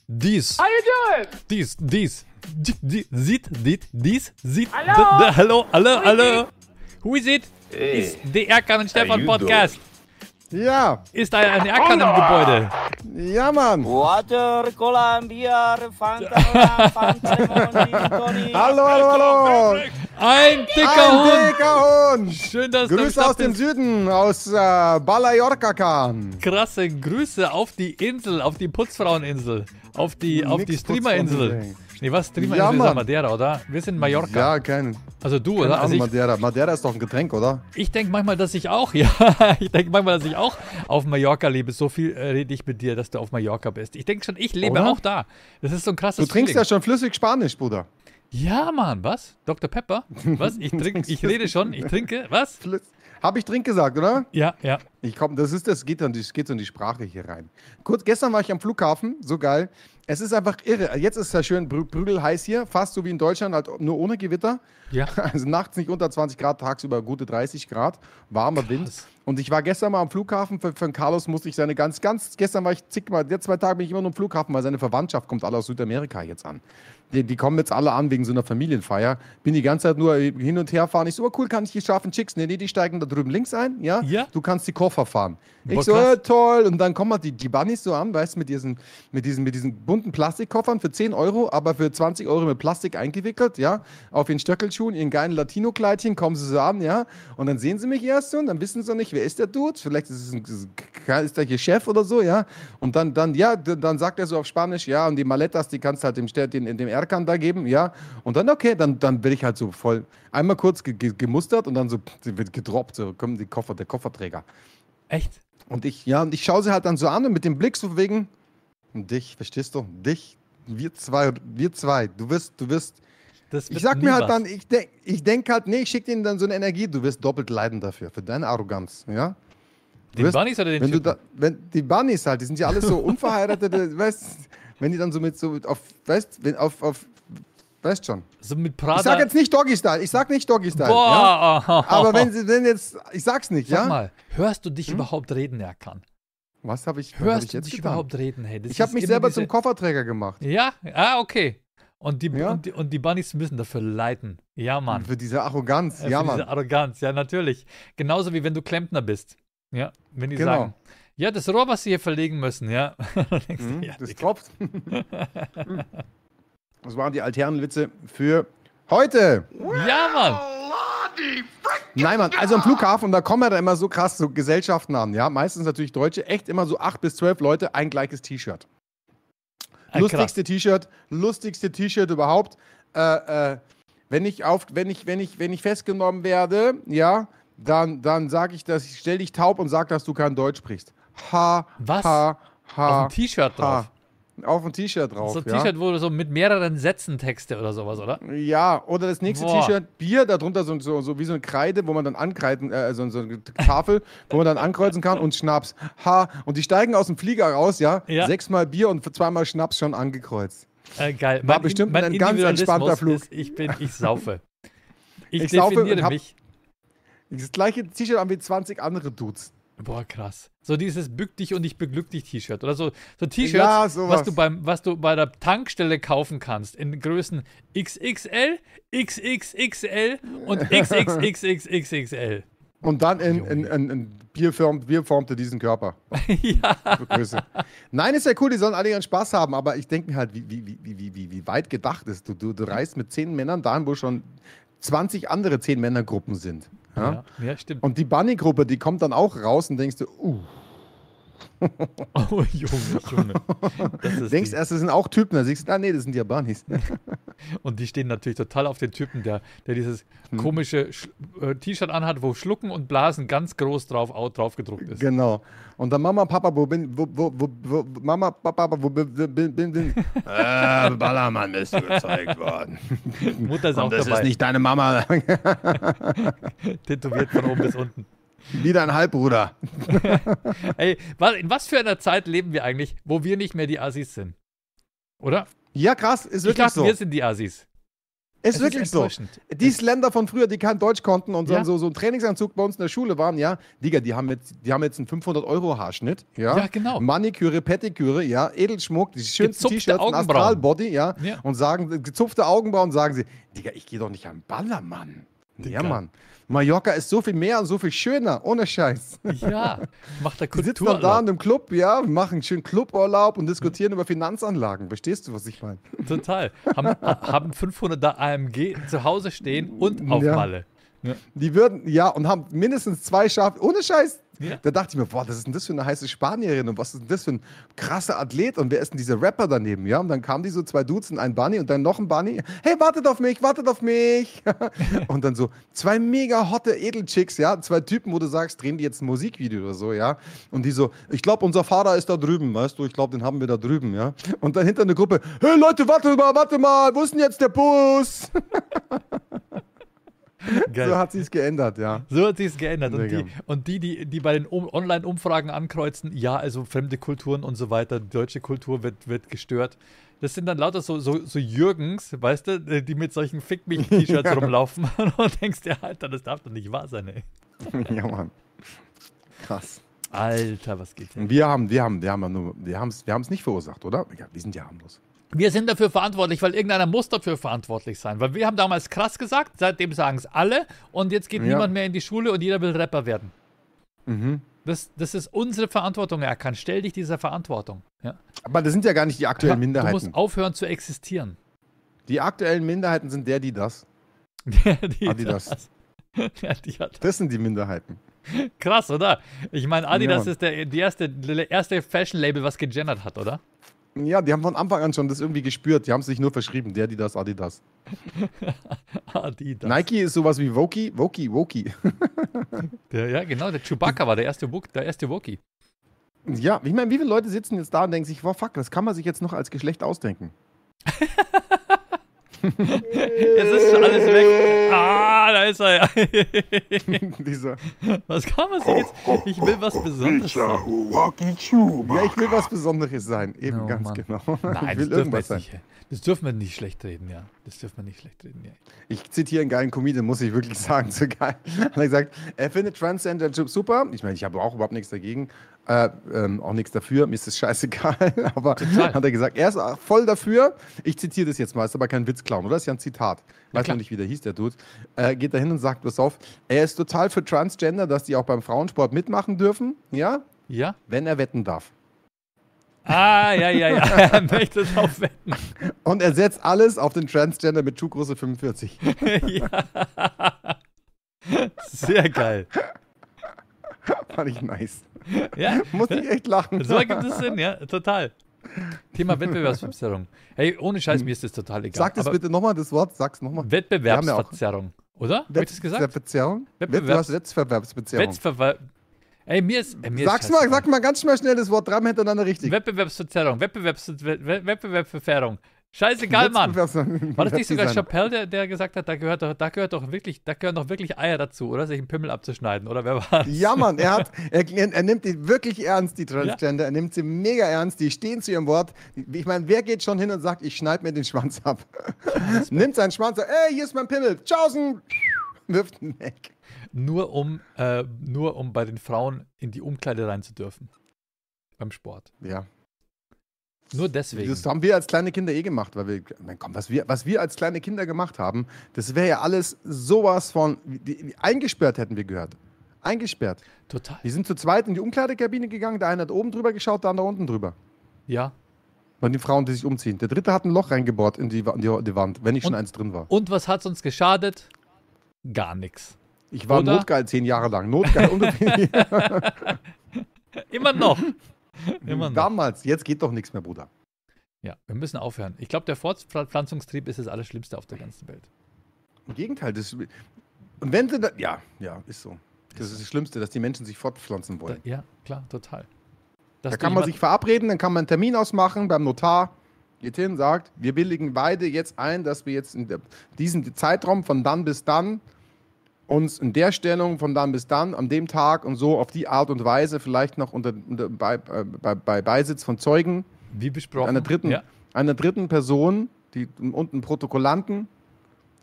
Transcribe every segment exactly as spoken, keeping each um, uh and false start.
Dies. How you doing? Dies, dies. Di- di- Sieht, dies, dies, sieht. Hallo? d- d- Hallo, hallo, Who is hallo. Who is it? Hey. Ist der Erkan und Stefan you Podcast. Ja, Ist da ein Erkan im Gebäude? ja, Mann. Water, Cola, Bier, Fanta, Fanta, Limon, Tonic. Hallo, hallo, hallo. Ein dicker Ein Hund. dicker Hund. Schön, dass du am Grüße Start aus dem bist. Süden, aus äh, Ballajorca-Kan. Krasse Grüße auf die Insel, auf die Putzfraueninsel, auf die, auf Nix die Streamerinsel. Putzfraueninsel. Nee, was? Ja, Streamerinsel ist ja Mann. Madeira, oder? Wir sind Mallorca. Ja, kein, Also du, keine oder? Also Ahnung, ich, Madeira. Madeira ist doch ein Getränk, oder? ich denke manchmal, dass ich auch, ja, ich denke manchmal, dass ich auch auf Mallorca lebe. So viel äh, rede ich mit dir, dass du auf Mallorca bist. Ich denke schon, ich lebe Oder? auch da. Das ist so ein krasses Du trinkst Feeling. ja schon flüssig Spanisch, Bruder. Ja, Mann, was? Doktor Pepper? Was? Ich trinke, ich rede schon, ich trinke, was? Flüss- Hab ich Trink gesagt, oder? Ja, ja. Ich komm, das ist das geht dann, das geht so in die Sprache hier rein. Kurz, gestern war ich am Flughafen, so geil. Es ist einfach irre. Jetzt ist es ja schön brü prügelheiß hier, fast so wie in Deutschland, halt nur ohne Gewitter. Ja. Also nachts nicht unter zwanzig Grad, tagsüber gute dreißig Grad, warmer Wind. Und ich war gestern mal am Flughafen, für, für den Carlos musste ich seine ganz, ganz, gestern war ich zigmal, jetzt zwei Tage bin ich immer nur am Flughafen, weil seine Verwandtschaft kommt alle aus Südamerika jetzt an. Die, die kommen jetzt alle an wegen so einer Familienfeier. Bin die ganze Zeit nur hin und her fahren. Ich so, oh cool, kann ich die scharfen Chicks? Nee, nee, die steigen da drüben links ein, ja? Ja. Du kannst die Koffer fahren. Ich Boah, so, krass. äh, toll. Und dann kommen halt die, die Bunnies so an, weißt du, mit diesen, mit, diesen, mit diesen bunten Plastikkoffern für zehn Euro, aber für zwanzig Euro mit Plastik eingewickelt, ja? Auf ihren Stöckelschuhen, ihren geilen Latino-Kleidchen, kommen sie so an, ja? Und dann sehen sie mich erst so und dann wissen sie noch nicht, wer ist der Dude? Vielleicht ist es ein, ist der hier Chef oder so, ja? Und dann, dann, ja, d- dann sagt er so auf Spanisch, ja, und die Maletas, die kannst du halt dem, Ster- den, dem Erkan da geben, ja? Und dann, okay, dann, dann bin ich halt so voll, einmal kurz ge ge gemustert und dann so, sie wird gedroppt, so kommen die Koffer, der Kofferträger. Echt? Und ich, ja, und ich schaue sie halt dann so an und mit dem Blick so wegen, und dich, verstehst du? Dich, wir zwei, wir zwei, du wirst, du wirst, Das wird ich sag nie mir halt was. dann, ich denke ich denk halt, nee, ich schicke denen dann so eine Energie, du wirst doppelt leiden dafür, für deine Arroganz, ja? Du Den wirst- Bunnies oder den wenn du Typen? da, wenn die Bunnies halt, die sind ja alles so unverheiratete, weißt, wenn die dann so mit so auf, weißt, wenn auf, auf, weißt schon. So mit Prada. Ich sag jetzt nicht Doggy-Style, ich sag nicht Doggy-Style, ja? Boah! Aber wenn sie, wenn jetzt, ich sag's nicht, Sag ja? mal, hörst du dich überhaupt reden, Erkan? Was habe ich, was hab Hörst ich du jetzt dich getan? überhaupt reden? Hey, das Ich habe ist mich immer selber diese- zum Kofferträger gemacht. Ja, ah, okay. Und die, Ja. und, die, und die Bunnies müssen dafür leiten. Ja, Mann. Für diese Arroganz, Äh, ja, für Mann. diese Arroganz, ja, natürlich. Genauso wie wenn du Klempner bist. Ja, wenn die Genau. sagen, ja, das Rohr, was sie hier verlegen müssen, ja. Dann denkst du, Mhm, ja, das Digga. tropft. Das waren die alternen Witze für heute. Ja, Mann. Nein, Mann, also am Flughafen, da kommen ja da immer so krass so Gesellschaften an, ja. Meistens natürlich Deutsche, echt immer so acht bis zwölf Leute, ein gleiches T-Shirt. Ah, Lustigste T-Shirt, lustigste T-Shirt überhaupt. Äh, äh, wenn ich auf, wenn ich, wenn ich, wenn ich festgenommen werde, ja, dann, dann sage ich das, ich stell dich taub und sag, dass du kein Deutsch sprichst. Ha, Was? ha, ha. Auf dem T-Shirt ha. drauf. Auf dem T-Shirt drauf, So ein ja. T-Shirt, wo du so mit mehreren Sätzen Texte oder sowas, oder? Ja, oder das nächste Boah. T-Shirt, Bier, darunter so, so, so wie so eine Kreide, wo man dann ankreiden, äh, so, so eine Tafel, wo man dann ankreuzen kann und Schnaps. Ha, und die steigen aus dem Flieger raus, ja, Ja. sechsmal Bier und zweimal Schnaps schon angekreuzt. Äh, geil. War Mein, bestimmt mein ein ganz Individualismus entspannter Flug. Ist, ich bin, ich saufe. Ich, Ich saufe definiere und hab- mich. Das gleiche T-Shirt an wie zwanzig andere Dudes. Boah, krass. So dieses Bück dich und ich beglück dich T-Shirt. Oder so, so T-Shirts, Ja, sowas. was du beim, was du bei der Tankstelle kaufen kannst. In Größen X X L, X X X L und X X X X X X L. Und dann in, in, in, in Bier, formt, Bier formte diesen Körper. Ja. Größe. Nein, ist ja cool, die sollen alle ihren Spaß haben, aber ich denke mir halt, wie, wie, wie, wie, wie, wie weit gedacht ist. Du, du, du reist mit zehn Männern dahin, wo schon zwanzig andere zehn Männergruppen sind. Ja? Ja, ja, stimmt. Und die Bunny-Gruppe, die kommt dann auch raus und denkst du, uh, Oh, Junge, Junge. Das ist denkst die. erst, das sind auch Typen, dann siehst du, ah nee, das sind ja Bunnies. Und die stehen natürlich total auf den Typen, der, der dieses Hm. komische Sch- äh, T-Shirt anhat, wo Schlucken und Blasen ganz groß drauf, au- drauf gedruckt ist. Genau. Und dann Mama, Papa, wo bin, wo, wo, wo, wo Mama, Papa, wo bin, bin, bin, bin. Äh, Ballermann bist du gezeigt worden. Mutter ist auch Und das dabei. ist nicht deine Mama, Tätowiert von oben bis unten. wie dein Halbbruder. Ey, wa- in was für einer Zeit leben wir eigentlich, wo wir nicht mehr die Assis sind? Oder? Ja, krass, ist Ich wirklich dachte, so. wir sind die Assis. Ist Es wirklich ist so. enttäuschend. Die Slender von früher, die kein Deutsch konnten und Ja. dann so, so einen Trainingsanzug bei uns in der Schule waren, ja, Digga, die haben jetzt, die haben jetzt einen fünfhundert-Euro-Haarschnitt, ja. Ja, genau. Maniküre, Pettiküre, ja, Edelschmuck, die schönsten Gezupfte T-Shirts, ein Augenbrauen. Astralbody, ja, Ja. und sagen, gezupfte Augenbrauen, sagen sie, Digga, ich gehe doch nicht am Ballermann. Ja, Digga. Mann. Mallorca ist so viel mehr und so viel schöner, ohne Scheiß. Ja, macht der Die sitzen dann da Kultururlaub. in einem Club, ja, machen einen schönen Cluburlaub und diskutieren über Finanzanlagen. Verstehst du, was ich meine? Total. Haben, haben fünfhunderter A M G zu Hause stehen und auf Ja. Malle. Ja. Die würden, ja, und haben mindestens zwei Schafe, ohne Scheiß. Ja. Da dachte ich mir, boah, was ist denn das für eine heiße Spanierin und was ist denn das für ein krasser Athlet und wer ist denn dieser Rapper daneben, ja? Und dann kamen die so zwei Dudes und ein Bunny und dann noch ein Bunny. Hey, wartet auf mich, wartet auf mich. Und dann so zwei mega hotte Edelchicks, ja? Zwei Typen, wo du sagst, drehen die jetzt ein Musikvideo oder so, ja? Und die so, ich glaube, unser Fahrer ist da drüben, weißt du? Ich glaube, den haben wir da drüben, ja? Und dann hinter eine Gruppe, hey Leute, warte mal, warte mal, wo ist denn jetzt der Bus? Geil. So hat sich's geändert, ja. So hat sich es geändert. Und Digga. die, und die, die, die bei den um Online-Umfragen ankreuzen, ja, also fremde Kulturen und so weiter, die deutsche Kultur wird, wird gestört. Das sind dann lauter so, so, so Jürgens, weißt du, die mit solchen Fick mich-T-Shirts Ja. rumlaufen und denkst dir, Alter, das darf doch nicht wahr sein, ey. Ja, Mann. Krass. Alter, was geht hier? Und wir haben, wir haben, wir haben ja nur, wir haben es wir haben's nicht verursacht, oder? Ja, wir sind ja harmlos. Wir sind dafür verantwortlich, weil irgendeiner muss dafür verantwortlich sein. Weil wir haben damals krass gesagt, seitdem sagen es alle und jetzt geht Ja. niemand mehr in die Schule und jeder will Rapper werden. Mhm. Das, das ist unsere Verantwortung, Erkan. Stell dich dieser Verantwortung. Ja? Aber das sind ja gar nicht die aktuellen Du Minderheiten. musst aufhören zu existieren. Die aktuellen Minderheiten sind der, die das. die, Adidas. Ja, die hat, Das sind die Minderheiten. krass, oder? Ich meine, Adidas Ja. ist der die erste, erste Fashion-Label, was gegendert hat, oder? Ja, die haben von Anfang an schon das irgendwie gespürt. Die haben es sich nur verschrieben. Der, die das, Adidas. Adidas. Nike ist sowas wie Woki, Woki, Woki. Der, ja, genau, der Chewbacca war der erste, Wok- der erste Wookie. Ja, ich meine, wie viele Leute sitzen jetzt da und denken sich, wow, fuck, das kann man sich jetzt noch als Geschlecht ausdenken. Jetzt ist schon alles weg. Ah, da ist er ja. Dieser, Was kann man sich jetzt? Ich will was Besonderes sein. ja, ich will was Besonderes sein. Eben, Oh, ganz Mann. genau. Nein, ich das will dürfen wir irgendwas jetzt sein. nicht. Das dürfen wir nicht schlecht reden, ja. Das dürfen wir nicht schlecht reden, ja. Ich zitiere einen geilen Comedian, muss ich wirklich sagen, so geil. Hat er gesagt, er findet Transgender super. Ich meine, ich habe auch überhaupt nichts dagegen, äh, ähm, auch nichts dafür. Mir ist das scheißegal. Aber Total. hat er gesagt, er ist voll dafür. Ich zitiere das jetzt mal, ist aber kein Witzclown, oder? Das ist ja ein Zitat. Ja, Weiß klar. noch nicht, wie der hieß, der Dude. Äh, geht da hin und sagt, pass auf, er ist total für Transgender, dass die auch beim Frauensport mitmachen dürfen, ja, Ja? wenn er wetten darf. Ah, ja, ja, ja. Er möchte drauf wetten. Und er setzt alles auf den Transgender mit Schuhgröße fünfundvierzig. Ja. Sehr geil. Fand ich nice. Ja, Muss ich echt lachen. so ergibt es Sinn, ja, total. Thema Wettbewerbsverzerrung. Hey, ohne Scheiß, mir ist das total egal. Sag das Aber bitte nochmal, das Wort, sag's nochmal. Wettbewerbsverzerrung, oder? Hab ich das gesagt? Verzerrung? Wettbewerbs- Du hast Wettbewerbsverzerrung. Wettbewerb. Ey, mir ist. Ey, mir Sag's ist mal, scheißegal. sag mal ganz schnell schnell das Wort dreimal hintereinander richtig. Wettbewerbsverzerrung, Wettbewerbs We- Wettbewerbsverzerrung. Scheißegal, Mann. Wettbewerbs- War das nicht sogar Wettdesign. Chappelle, der, der gesagt hat, da gehört doch, da gehört doch wirklich, da gehören doch wirklich Eier dazu, oder? Sich einen Pimmel abzuschneiden, oder wer war das? Ja, Mann, er, hat, er, er nimmt die wirklich ernst, die Transgender. Er nimmt sie mega ernst. Die stehen zu ihrem Wort. Ich meine, wer geht schon hin und sagt, ich schneide mir den Schwanz ab? Nimmt seinen Schwanz, sagt, ey, hier ist mein Pimmel. Tschaußen. Wirft ihn weg. Nur um, äh, nur um bei den Frauen in die Umkleide rein zu dürfen. Beim Sport. Ja. Nur deswegen. Das haben wir als kleine Kinder eh gemacht, weil wir, mein, komm, was wir, was wir als kleine Kinder gemacht haben, das wäre ja alles sowas von, die, die, eingesperrt hätten wir gehört. Eingesperrt. Total. Die sind zu zweit in die Umkleidekabine gegangen, der eine hat oben drüber geschaut, der andere unten drüber. Ja. Bei den Frauen, die sich umziehen. Der dritte hat ein Loch reingebohrt in die, in die, die Wand, wenn nicht schon Und- eins drin war. Und was hat's uns geschadet? Gar nichts. Ich war Oder? notgeil zehn Jahre lang. Notgeil. unabhängig. Immer noch. Immer noch. Damals, jetzt geht doch nichts mehr, Bruder. Ja, wir müssen aufhören. Ich glaube, der Fortpflanzungstrieb ist das Allerschlimmste auf der ganzen Welt. Im Gegenteil. Das, und wenn sie da, ja, ja, ist so. Das ist das Schlimmste, dass die Menschen sich fortpflanzen Da, wollen. ja, klar, total. Dass Da du kann man jemand- sich verabreden, dann kann man einen Termin ausmachen beim Notar. Geht hin, sagt, wir willigen beide jetzt ein, dass wir jetzt in der, diesen Zeitraum von dann bis dann uns in der Stellung von dann bis dann, an dem Tag und so auf die Art und Weise, vielleicht noch unter, unter bei, bei, bei Beisitz von Zeugen, wie besprochen. einer dritten, Ja. einer dritten Person die, und einem Protokollanten,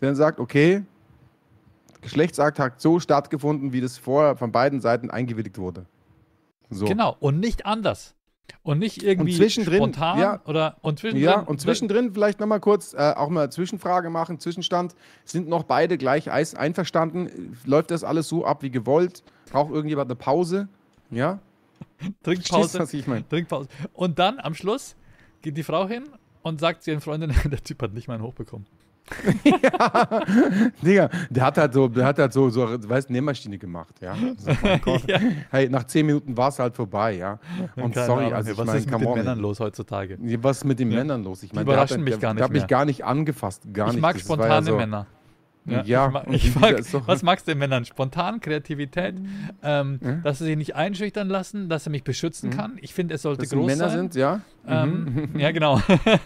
der dann sagt, okay, Geschlechtsakt hat so stattgefunden, wie das vorher von beiden Seiten eingewilligt wurde. So. Genau, und nicht anders. Und nicht irgendwie und zwischendrin, spontan ja, oder und zwischendrin. Ja, und zwischendrin vielleicht nochmal kurz äh, auch mal Zwischenfrage machen, Zwischenstand. Sind noch beide gleich eis- einverstanden? Läuft das alles so ab wie gewollt? Braucht irgendjemand eine Pause? Ja? Trinkpause. Was ich mein? Trinkpause. Und dann am Schluss geht die Frau hin und sagt zu ihren Freundinnen, der Typ hat nicht mal einen hochbekommen. Ja, Digga, der hat halt so, der hat halt so, so weißt, Nähmaschine gemacht, ja. So, mein Gott. Ja. Hey, nach zehn Minuten war es halt vorbei, ja. Und Keine sorry, Ahnung, also ich was mein, ist mit come den on. Männern los heutzutage? Was ist mit den Ja. Männern los? Ich Die meine, der hat, überraschen mich der, gar nicht der hat mich mehr. gar nicht angefasst, gar Ich nicht. mag Das war spontane ja so, Männer. Ja, ich mag, und ich dieser mag, ist so- was magst du in Männern? Spontan, Kreativität, ähm, Ja. dass sie sich nicht einschüchtern lassen, dass er mich beschützen Mhm. kann. Ich finde, es sollte dass sie groß Männer sein. sind, ja. Ähm, ja, genau.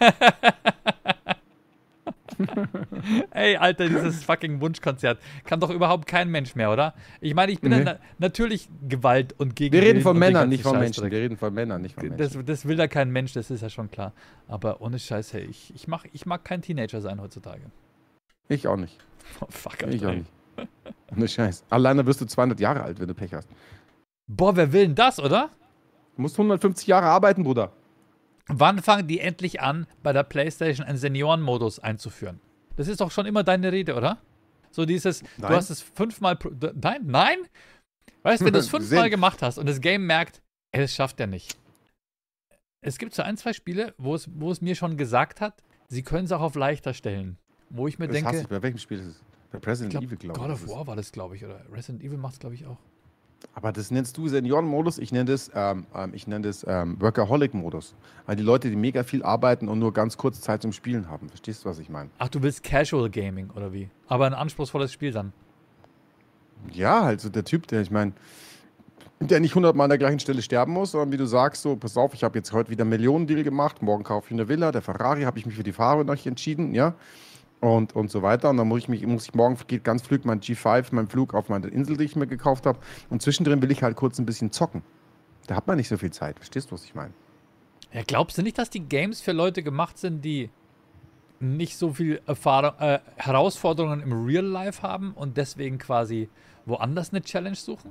Ey, Alter, dieses fucking Wunschkonzert kann doch überhaupt kein Mensch mehr, oder? Ich meine, ich bin Nee. dann na natürlich Gewalt und gegen Wir reden Willen von und den Männern, ganzen nicht von Menschen. Scheißdreck. Wir reden von Männern, nicht von Menschen. Das, das will da kein Mensch, das ist ja schon klar. Aber ohne Scheiß, hey, ich, ich, mach, ich mag kein Teenager sein heutzutage. Ich auch nicht. Oh, fuck, Alter, Ich auch ey. nicht. Ohne Scheiß. Alleine wirst du zweihundert Jahre alt, wenn du Pech hast. Boah, wer will denn das, oder? Du musst hundertfünfzig Jahre arbeiten, Bruder. Wann fangen die endlich an, bei der PlayStation einen Seniorenmodus einzuführen? Das ist doch schon immer deine Rede, oder? So dieses, Nein. du hast es fünfmal. pro- d- Nein, nein? Weißt du, wenn du es fünfmal Sinn. gemacht hast und das Game merkt, ey, das schafft er nicht. Es gibt so ein, zwei Spiele, wo es, wo es mir schon gesagt hat, sie können es auch auf leichter stellen. Wo ich mir Das hasse denke, ich. Bei welchem Spiel ist es? Bei Resident ich Evil, glaub, glaube God ich. of ist es. War war das, glaube ich, oder Resident Evil macht es, glaube ich, auch. Aber das nennst du Seniorenmodus, ich nenne das, ähm, ähm, ich nenne das ähm, Workaholic-Modus. Weil die Leute, die mega viel arbeiten und nur ganz kurz Zeit zum Spielen haben. Verstehst du, was ich meine? Ach, du willst Casual Gaming, oder wie? Aber ein anspruchsvolles Spiel dann. Ja, halt so der Typ, der, ich meine, der nicht hundertmal an der gleichen Stelle sterben muss, sondern wie du sagst, so, pass auf, ich habe jetzt heute wieder einen Millionendeal gemacht, morgen kaufe ich eine Villa, der Ferrari, habe ich mich für die Farbe noch entschieden, ja, und, und so weiter. Und dann muss ich mich, muss ich morgen, geht ganz flügig mein G fünf, mein Flug auf meine Insel, die ich mir gekauft habe. Und zwischendrin will ich halt kurz ein bisschen zocken. Da hat man nicht so viel Zeit, verstehst du, was ich meine? Ja, glaubst du nicht, dass die Games für Leute gemacht sind, die nicht so viel Erfahrung, äh, Herausforderungen im Real Life haben und deswegen quasi woanders eine Challenge suchen?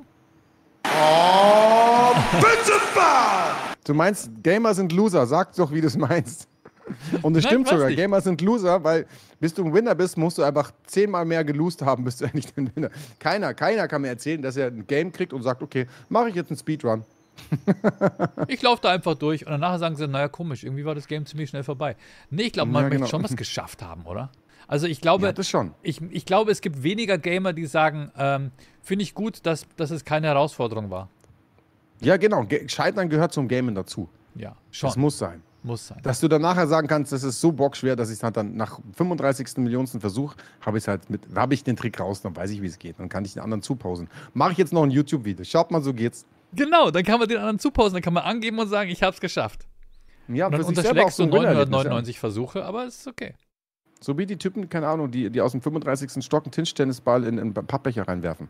Du meinst, Gamer sind Loser, sag doch, wie du es meinst. Und das Nein, stimmt weiß sogar, nicht. Gamer sind Loser, weil bis du ein Winner bist, musst du einfach zehnmal mehr gelost haben, bis du endlich ein Winner. Keiner, keiner kann mir erzählen, dass er ein Game kriegt und sagt, okay, mache ich jetzt einen Speedrun. Ich laufe da einfach durch und danach sagen sie, naja, komisch, irgendwie war das Game ziemlich schnell vorbei. Nee, ich glaube, man Ja, möchte genau. schon was geschafft haben, oder? Also ich glaube, Ja, das schon. ich, ich glaube, es gibt weniger Gamer, die sagen, ähm, finde ich gut, dass, dass es keine Herausforderung war. Ja, genau. Ge- Scheitern gehört zum Gamen dazu. Ja, schon. Das muss sein. Muss sein. Dass du dann nachher sagen kannst, das ist so bockschwer, dass ich es halt dann nach fünfunddreißigsten Millionsten Versuch, habe ich halt mit, habe ich den Trick raus, dann weiß ich, wie es geht. Dann kann ich den anderen zupausen. Mache ich jetzt noch ein YouTube-Video. Schaut mal, so geht's. Genau, dann kann man den anderen zupausen, dann kann man angeben und sagen, ich hab's geschafft. Ja, Und dann für sich selber auch unterschlägst so du ein Winnerlebnis, neunhundertneunundneunzig Versuche, aber es ist okay. ja. So wie die Typen, keine Ahnung, die, die aus dem fünfunddreißigsten Stock einen Tischtennisball in einen Pappbecher reinwerfen.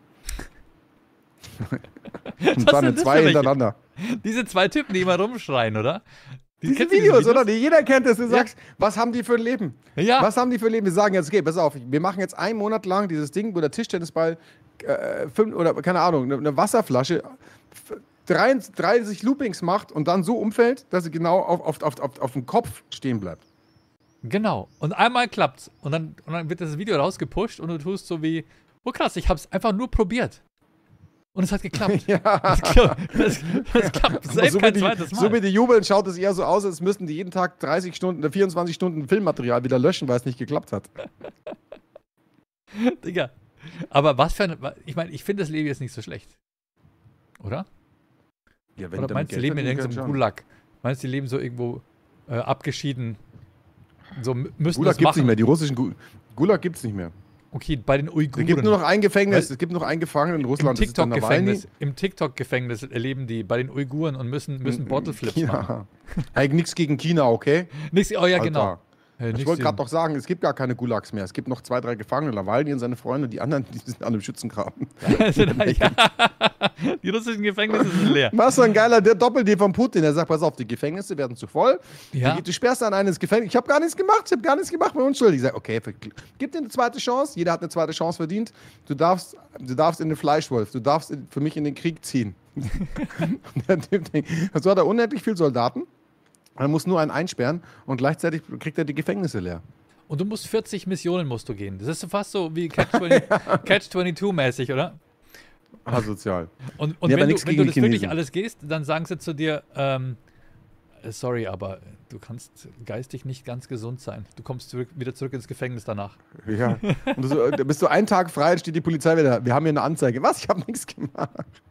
Und dann sind in das zwei für welche? hintereinander. Diese zwei Typen, die immer rumschreien, oder? Die, Diese kennst du Videos, oder? Die jeder kennt das. Du sagst, was haben die für ein Leben? Ja. Was haben die für ein Leben? Wir sagen jetzt, okay, pass auf, wir machen jetzt einen Monat lang dieses Ding, wo der Tischtennisball äh, fünf, oder keine Ahnung, eine, eine Wasserflasche f- dreißig, dreißig Loopings macht und dann so umfällt, dass sie genau auf, auf, auf, auf, auf dem Kopf stehen bleibt. Genau. Und einmal klappt's. Und dann, und dann wird das Video rausgepusht und du tust so wie, oh krass, ich hab's einfach nur probiert. Und es hat geklappt. Ja. Das, klappt- das, das klappt Aber selbst so, wie kein die, zweites Mal. so wie die jubeln, schaut es eher so aus, als müssten die jeden Tag dreißig Stunden, vierundzwanzig Stunden Filmmaterial wieder löschen, weil es nicht geklappt hat. Digga. Aber was für ein, ich meine, ich finde das Leben jetzt nicht so schlecht. Oder? Ja, Oder meinst du, die leben in irgendeinem Gulag? Meinst du, die leben so irgendwo äh, abgeschieden? So m- müssen Gulag das gibt es nicht machen. mehr, die russischen Gu Gulag gibt es nicht mehr. Okay, bei den Es Uiguren. gibt nur noch ein Gefängnis, Weil- es gibt noch einen Gefangenen in Im Russland, das ist der Nawalny. TikTok-Gefängnis. Im TikTok-Gefängnis erleben die bei den Uiguren und müssen, müssen Bottle Flips machen. China. Eigentlich nichts gegen China, okay? Nichts, oh ja, Alter. genau. Hey, Ich nix wollte gerade sehen. noch sagen, es gibt gar keine Gulags mehr. Es gibt noch zwei, drei Gefangene. Nawalny und seine Freunde, die anderen, die sind alle im Schützengraben. Ja. Die russischen Gefängnisse sind leer. Was so ein geiler der Doppeldeal von Putin. Der sagt, pass auf, die Gefängnisse werden zu voll. Ja. Du, du sperrst an eines Gefängnis. Ich habe gar nichts gemacht. Ich habe gar nichts gemacht. Bin unschuldig. Ich sage, okay, für, gib dir eine zweite Chance. Jeder hat eine zweite Chance verdient. Du darfst, du darfst in den Fleischwolf. Du darfst in, für mich in den Krieg ziehen. Der Typ denkt, so hat er unendlich viele Soldaten. Er muss nur einen einsperren und gleichzeitig kriegt er die Gefängnisse leer. Und du musst vierzig Missionen musst du gehen. Das ist so fast so wie Catch zweiundzwanzig mäßig, oder? Asozial. Und, und Nee, aber wenn, du, nichts wenn gegen du das die wirklich Chinesen. alles gehst, dann sagen sie zu dir, ähm, äh, sorry, aber du kannst geistig nicht ganz gesund sein. Du kommst zurück, wieder zurück ins Gefängnis danach. Ja. Und du so, da bist du einen Tag frei, dann steht die Polizei wieder. Wir haben hier eine Anzeige. Was? Ich habe nichts gemacht.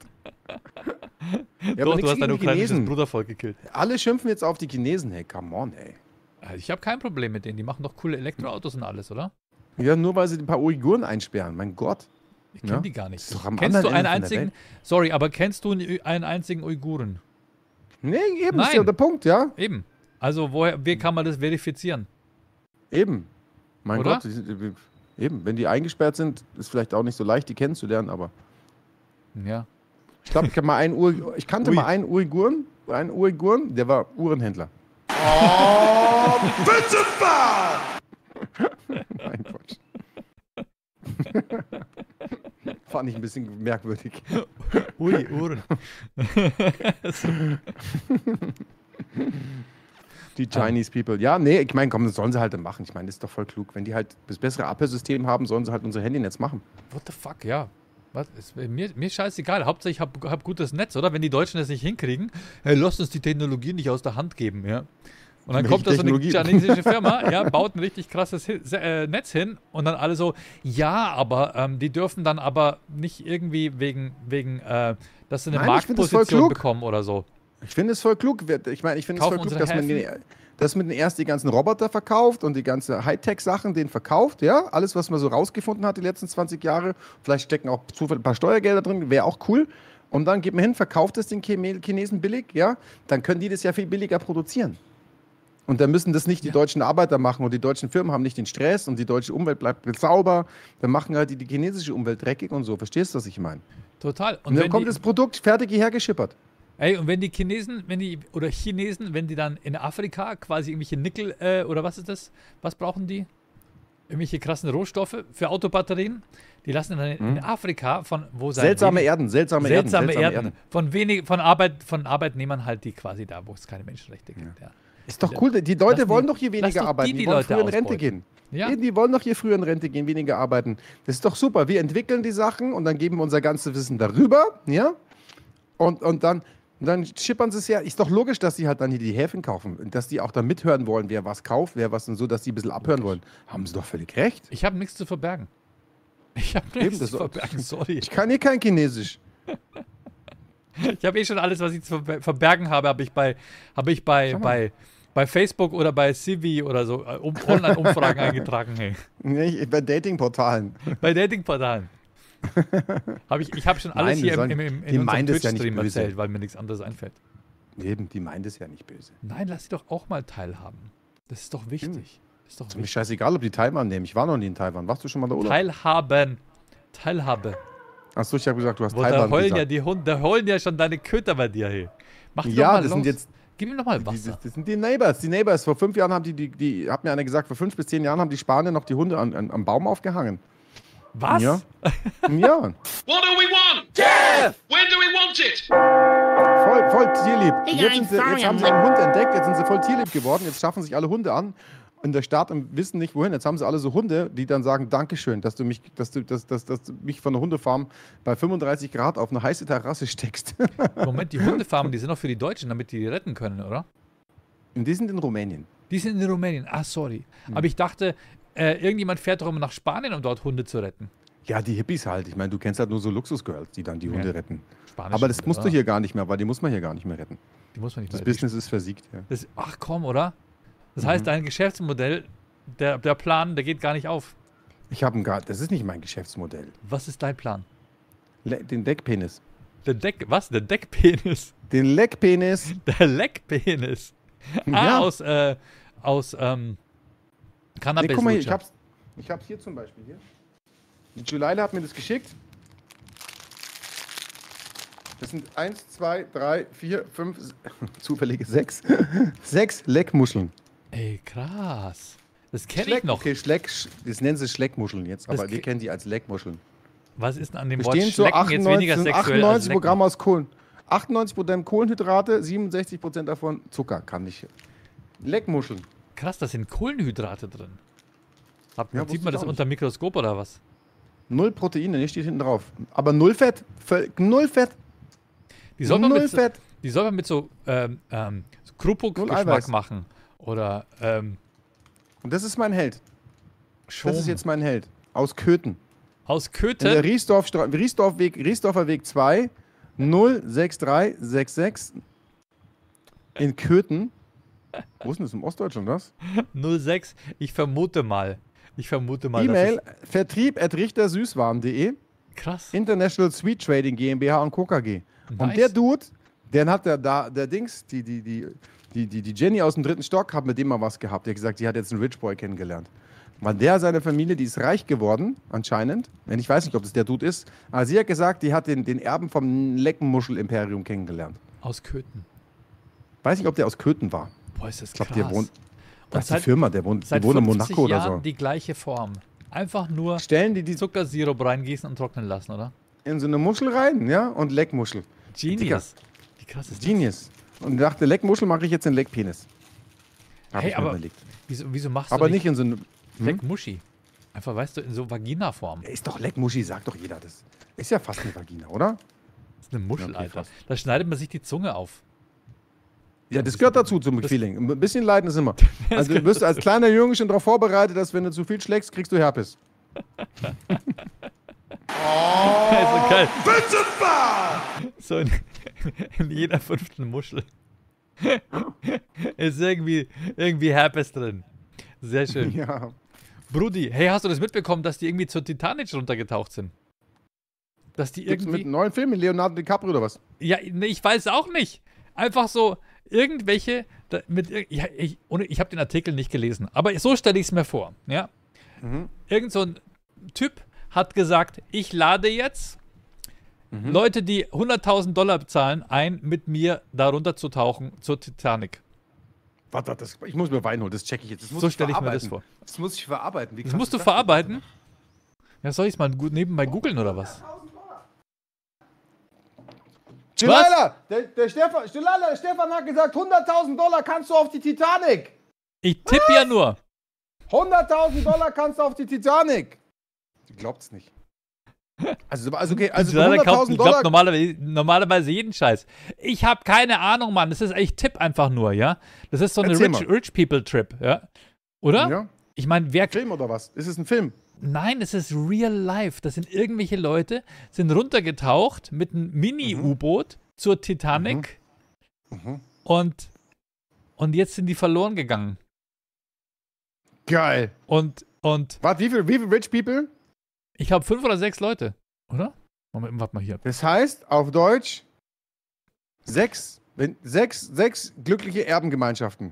Ja, Doch, aber du hast nichts dein gegen die ukrainisches Chinesen. Brudervolk gekillt. Alle schimpfen jetzt auf die Chinesen. Hey, come on, ey. Also ich habe kein Problem mit denen. Die machen doch coole Elektroautos und alles, oder? Ja, nur weil sie ein paar Uiguren einsperren. Mein Gott. Ich kenne Ja. die gar nicht. Ist doch am Kennst du anderen einen Ende von der einzigen, sorry, aber kennst du einen, einen einzigen Uiguren? Nee, eben, Nein. ist ja der Punkt, ja. Eben. Also woher, wie kann man das verifizieren? Eben. Mein Oder? Gott. Die sind, eben, wenn die eingesperrt sind, ist vielleicht auch nicht so leicht, die kennenzulernen, aber Ja. ich glaube, ich, kann mal einen Ur- ich kannte Ui. mal einen Uiguren, einen Uiguren, der war Uhrenhändler. Oh, Pizza! Nein, Quatsch. Fand ich ein bisschen merkwürdig. Ui, Uhren. Die Chinese People. Ja, nee, ich meine, komm, das sollen sie halt machen. Ich meine, das ist doch voll klug. Wenn die halt das bessere Abhörsystem haben, sollen sie halt unser Handynetz machen. What the fuck, ja. Was? Ist, mir, mir scheißegal. Hauptsache ich habe hab gutes Netz, oder? Wenn die Deutschen das nicht hinkriegen, hey, lasst uns die Technologie nicht aus der Hand geben, ja. Und dann Welche kommt da so eine Technologie? chinesische Firma, ja, baut ein richtig krasses Hi- Se- äh, Netz hin und dann alle so, ja, aber ähm, die dürfen dann aber nicht irgendwie wegen, wegen äh, dass sie eine Nein, ich find das voll Marktposition klug. bekommen oder so. Ich finde es voll klug. Ich meine, ich finde es Kaufen voll klug, unsere dass man, Häfen. den, dass man den erst die ganzen Roboter verkauft und die ganzen Hightech-Sachen den verkauft. Ja, alles, was man so rausgefunden hat die letzten zwanzig Jahre. Vielleicht stecken auch zufällig ein paar Steuergelder drin, wäre auch cool. Und dann geht man hin, verkauft es den Chime- Chinesen billig. Ja, dann können die das ja viel billiger produzieren. Und dann müssen das nicht die Ja. deutschen Arbeiter machen und die deutschen Firmen haben nicht den Stress und die deutsche Umwelt bleibt sauber. Dann machen halt die, die chinesische Umwelt dreckig und so. Verstehst du, was ich meine? Total. Und, dann wenn kommt die, das Produkt fertig hierher geschippert. ey, und wenn die Chinesen, wenn die, oder Chinesen, wenn die dann in Afrika quasi irgendwelche Nickel, äh, oder was ist das? Was brauchen die? Irgendwelche krassen Rohstoffe für Autobatterien? Die lassen dann in Afrika von, wo sein Seltsame wenig- Erden, seltsame, seltsame Erden. Erden. Von wenig, von Arbeit, von Arbeitnehmern halt, die quasi da, wo es keine Menschenrechte gibt. Ja. Ist doch cool, die Leute Lass wollen die- doch hier lass weniger doch die arbeiten. Die, die wollen Leute früher in Rente ausbeuten. gehen. Ja. Die, die wollen doch hier früher in Rente gehen, weniger arbeiten. Das ist doch super. Wir entwickeln die Sachen und dann geben wir unser ganzes Wissen darüber, ja? Und, und dann, dann schippern sie es ja. Ist doch logisch, dass die halt dann hier die Häfen kaufen. Und dass die auch dann mithören wollen, wer was kauft, wer was und so, dass die ein bisschen abhören wollen. Haben sie doch völlig recht. Ich habe nichts zu verbergen. Ich habe Eben, nichts das zu so- verbergen, sorry. Ich kann hier kein Chinesisch. Ich habe eh schon alles, was ich zu verber- verbergen habe, habe ich bei, habe ich bei, Schau mal. bei, bei Facebook oder bei Civi oder so äh, um, Online-Umfragen eingetragen. Hey. Nee, bei Datingportalen. Bei Datingportalen. Hab ich ich habe schon alles Nein, hier die im, sollen- im, im, die in unserem meinen das ja nicht Twitch-Stream böse. erzählt, weil mir nichts anderes einfällt. Eben, die meint es ja nicht böse. Nein, lass sie doch auch mal teilhaben. Das ist doch wichtig. Das ist doch Ist mir wichtig. scheißegal, ob die Taiwan nehmen. Ich war noch nie in Taiwan. Warst du schon mal da, oder? Teilhaben. Teilhabe. Achso, ich habe gesagt, du hast Wo da Taiwan heulen gesagt. ja die Hunde, da heulen ja schon deine Köter bei dir, hey. Mach die Ja, doch mal das los. sind jetzt Gib ihm noch mal Die, Wasser. das, das sind die Neighbors. Die Neighbors. Vor fünf Jahren haben die, die, die hat mir einer gesagt, vor fünf bis zehn Jahren haben die Spanier noch die Hunde an, an, am Baum aufgehangen. Was? Ja. Ja, What do we want? Death! When do we want it? voll, voll tierlieb. Hey Und jetzt, guys, sind sie, sorry, jetzt haben I'm sie einen Hund entdeckt, jetzt sind sie voll tierlieb geworden, jetzt schaffen sich alle Hunde an. In der Stadt und wissen nicht wohin. Jetzt haben sie alle so Hunde, die dann sagen, Dankeschön, dass du mich, dass du, dass, dass, dass du mich von der Hundefarm bei fünfunddreißig Grad auf eine heiße Terrasse steckst. Moment, die Hundefarmen, die sind doch für die Deutschen, damit die die retten können, oder? Und die sind in Rumänien. Die sind in Rumänien. Ah, sorry. Hm. Aber ich dachte, äh, irgendjemand fährt doch immer nach Spanien, um dort Hunde zu retten. Ja, die Hippies halt. Ich meine, du kennst halt nur so Luxusgirls, die dann die Hunde Ja. retten. Spanische Aber das Hunde, musst du oder? hier gar nicht mehr, weil die muss man hier gar nicht mehr retten. Die muss man nicht Das mehr Business ist versiegt, ja. Das, ach komm, oder? Das Mhm. heißt, dein Geschäftsmodell, der, der Plan, der geht gar nicht auf. Ich habe gerade, das ist nicht mein Geschäftsmodell. Was ist dein Plan? Le den Leckpenis. Der Deck, was? Der Deckpenis. Den Leckpenis. Der Leckpenis. Ah, Ja. aus, äh, aus, ähm, Nee, guck mal hier, ich Cannabis-Lutscher. hab's, ich hab's hier zum Beispiel. Hier. Die Juleile hat mir das geschickt. Das sind eins, zwei, drei, vier, fünf, zufällige sechs. sechs Leckmuscheln. Ey, krass. Das kenne ich Schleck, noch. okay, Schleck, das nennen sie Schleckmuscheln jetzt, Das aber wir ke- kennen die als Leckmuscheln. Was ist denn an dem Wort Bestehen so Schlecken jetzt weniger achtundneunzig, sexuell als achtundneunzig Lecken? Programm aus Kohlen. achtundneunzig Prozent Kohlenhydrate, siebenundsechzig Prozent davon Zucker, kann ich. Leckmuscheln. Krass, da sind Kohlenhydrate drin. Hat, Ja, sieht wusste man ich das auch unter Mikroskop oder was? Null Proteine, hier steht hinten drauf. Aber null Fett. Völ- Null Fett. Die soll man Null mit so, Fett. die soll man mit so, ähm, ähm, so Null Krupuk-Geschmack Eiweiß. machen. Oder ähm, Und das ist mein Held. Schom. Das ist jetzt mein Held. Aus Köthen. Aus In der Köthen. Riesdorfstra- Riesdorfweg, Riesdorfer Weg zwei, null sechs drei sechs sechs in Köthen. Wo ist denn das? Im Ostdeutschland, was? null sechs. Ich vermute mal. Ich vermute mal, dass E-Mail vertrieb at richtersüßwaren punkt de, es krass. International Sweet Trading GmbH und Co. K G. Und Nice. der Dude, der hat der, da, der Dings, die, die, die, die, die, die Jenny aus dem dritten Stock, hat mit dem mal was gehabt. Der hat gesagt, die hat jetzt einen Rich Boy kennengelernt. Weil der, seine Familie, die ist reich geworden, anscheinend. Wenn ich weiß nicht, ob das der Dude ist. Aber sie hat gesagt, die hat den, den Erben vom Leckenmuschel-Imperium kennengelernt. Aus Köthen. Weiß nicht, ob der aus Köthen war. Boah, ist das Ich krass. glaube, der wohnt. Das ist die seit- Firma, der wohnt, Seit der wohnt in fünfzig Monaco oder Jahren so. die gleiche Form. Einfach nur Stellen die die Zuckersirup reingießen und trocknen lassen, oder? in so eine Muschel rein, ja? Und Leckmuschel. Genius. Wie krass ist das? Genius. Und nach der Leckmuschel mache ich jetzt einen Leckpenis. Hab Hey, ich mir aber überlegt. wieso, wieso machst Aber du nicht in so eine. Hm? Leckmuschi? Einfach, weißt du, in so Vagina-Form. Ja, ist doch Leckmuschi, sagt doch jeder das. Ist ja fast eine Vagina, oder? Das ist eine Muschel, Okay, Alter. fast. Da schneidet man sich die Zunge auf. Ja, das gehört dazu zum Feeling. Ein bisschen Leiden ist immer. Also du wirst als kleiner Junge schon darauf vorbereitet, dass wenn du zu viel schlägst, kriegst du Herpes. Oh, so geil. So in, in jeder fünften Muschel ist irgendwie, irgendwie Herpes drin. Sehr schön. Ja. Brudi, hey, hast du das mitbekommen, dass die irgendwie zur Titanic runtergetaucht sind? Dass die Gibt's mit irgendwie... einem neuen Film mit Leonardo DiCaprio oder was? Ja, nee, ich weiß auch nicht. Einfach so irgendwelche... Da, mit, ir- ja, ich ohne, ich habe den Artikel nicht gelesen, aber so stelle ich es mir vor. Ja? Mhm. Irgend so ein Typ hat gesagt, ich lade jetzt Mhm. Leute, die hunderttausend Dollar bezahlen, ein, mit mir darunter zu tauchen zur Titanic. Warte, warte, das, ich muss mir Wein holen, das checke ich jetzt. Das muss So stelle ich mir das verarbeiten. vor. Das muss ich verarbeiten. Wie Das krass musst du ist denn? verarbeiten? Ja, soll ich es mal gut nebenbei googeln oder was? Stilala, der, der Stefan, Stilala, der Stefan hat gesagt, hunderttausend Dollar kannst du auf die Titanic. Ich tippe ja nur. hunderttausend Dollar kannst du auf die Titanic. Sie glaubt's nicht. Also, also okay, also für Leider kauft, hunderttausend ich glaube Dollar. normalerweise, normalerweise jeden Scheiß. Ich habe keine Ahnung, Mann. Das ist echt Tipp einfach nur, ja? Das ist so eine Erzähl Rich, mal. Rich People Trip, ja? Oder? Ja, Ich meine, wer... Film oder was? Ist es ein Film? Nein, es ist real life. Das sind irgendwelche Leute, sind runtergetaucht mit einem Mini-U-Boot zur Titanic Mhm. und, und jetzt sind die verloren gegangen. Geil. Und, und Warte, wie viel, wie viel Rich People? ich habe fünf oder sechs Leute, oder? Moment, warte mal hier. Das heißt, auf Deutsch, sechs, wenn, sechs, sechs glückliche Erbengemeinschaften.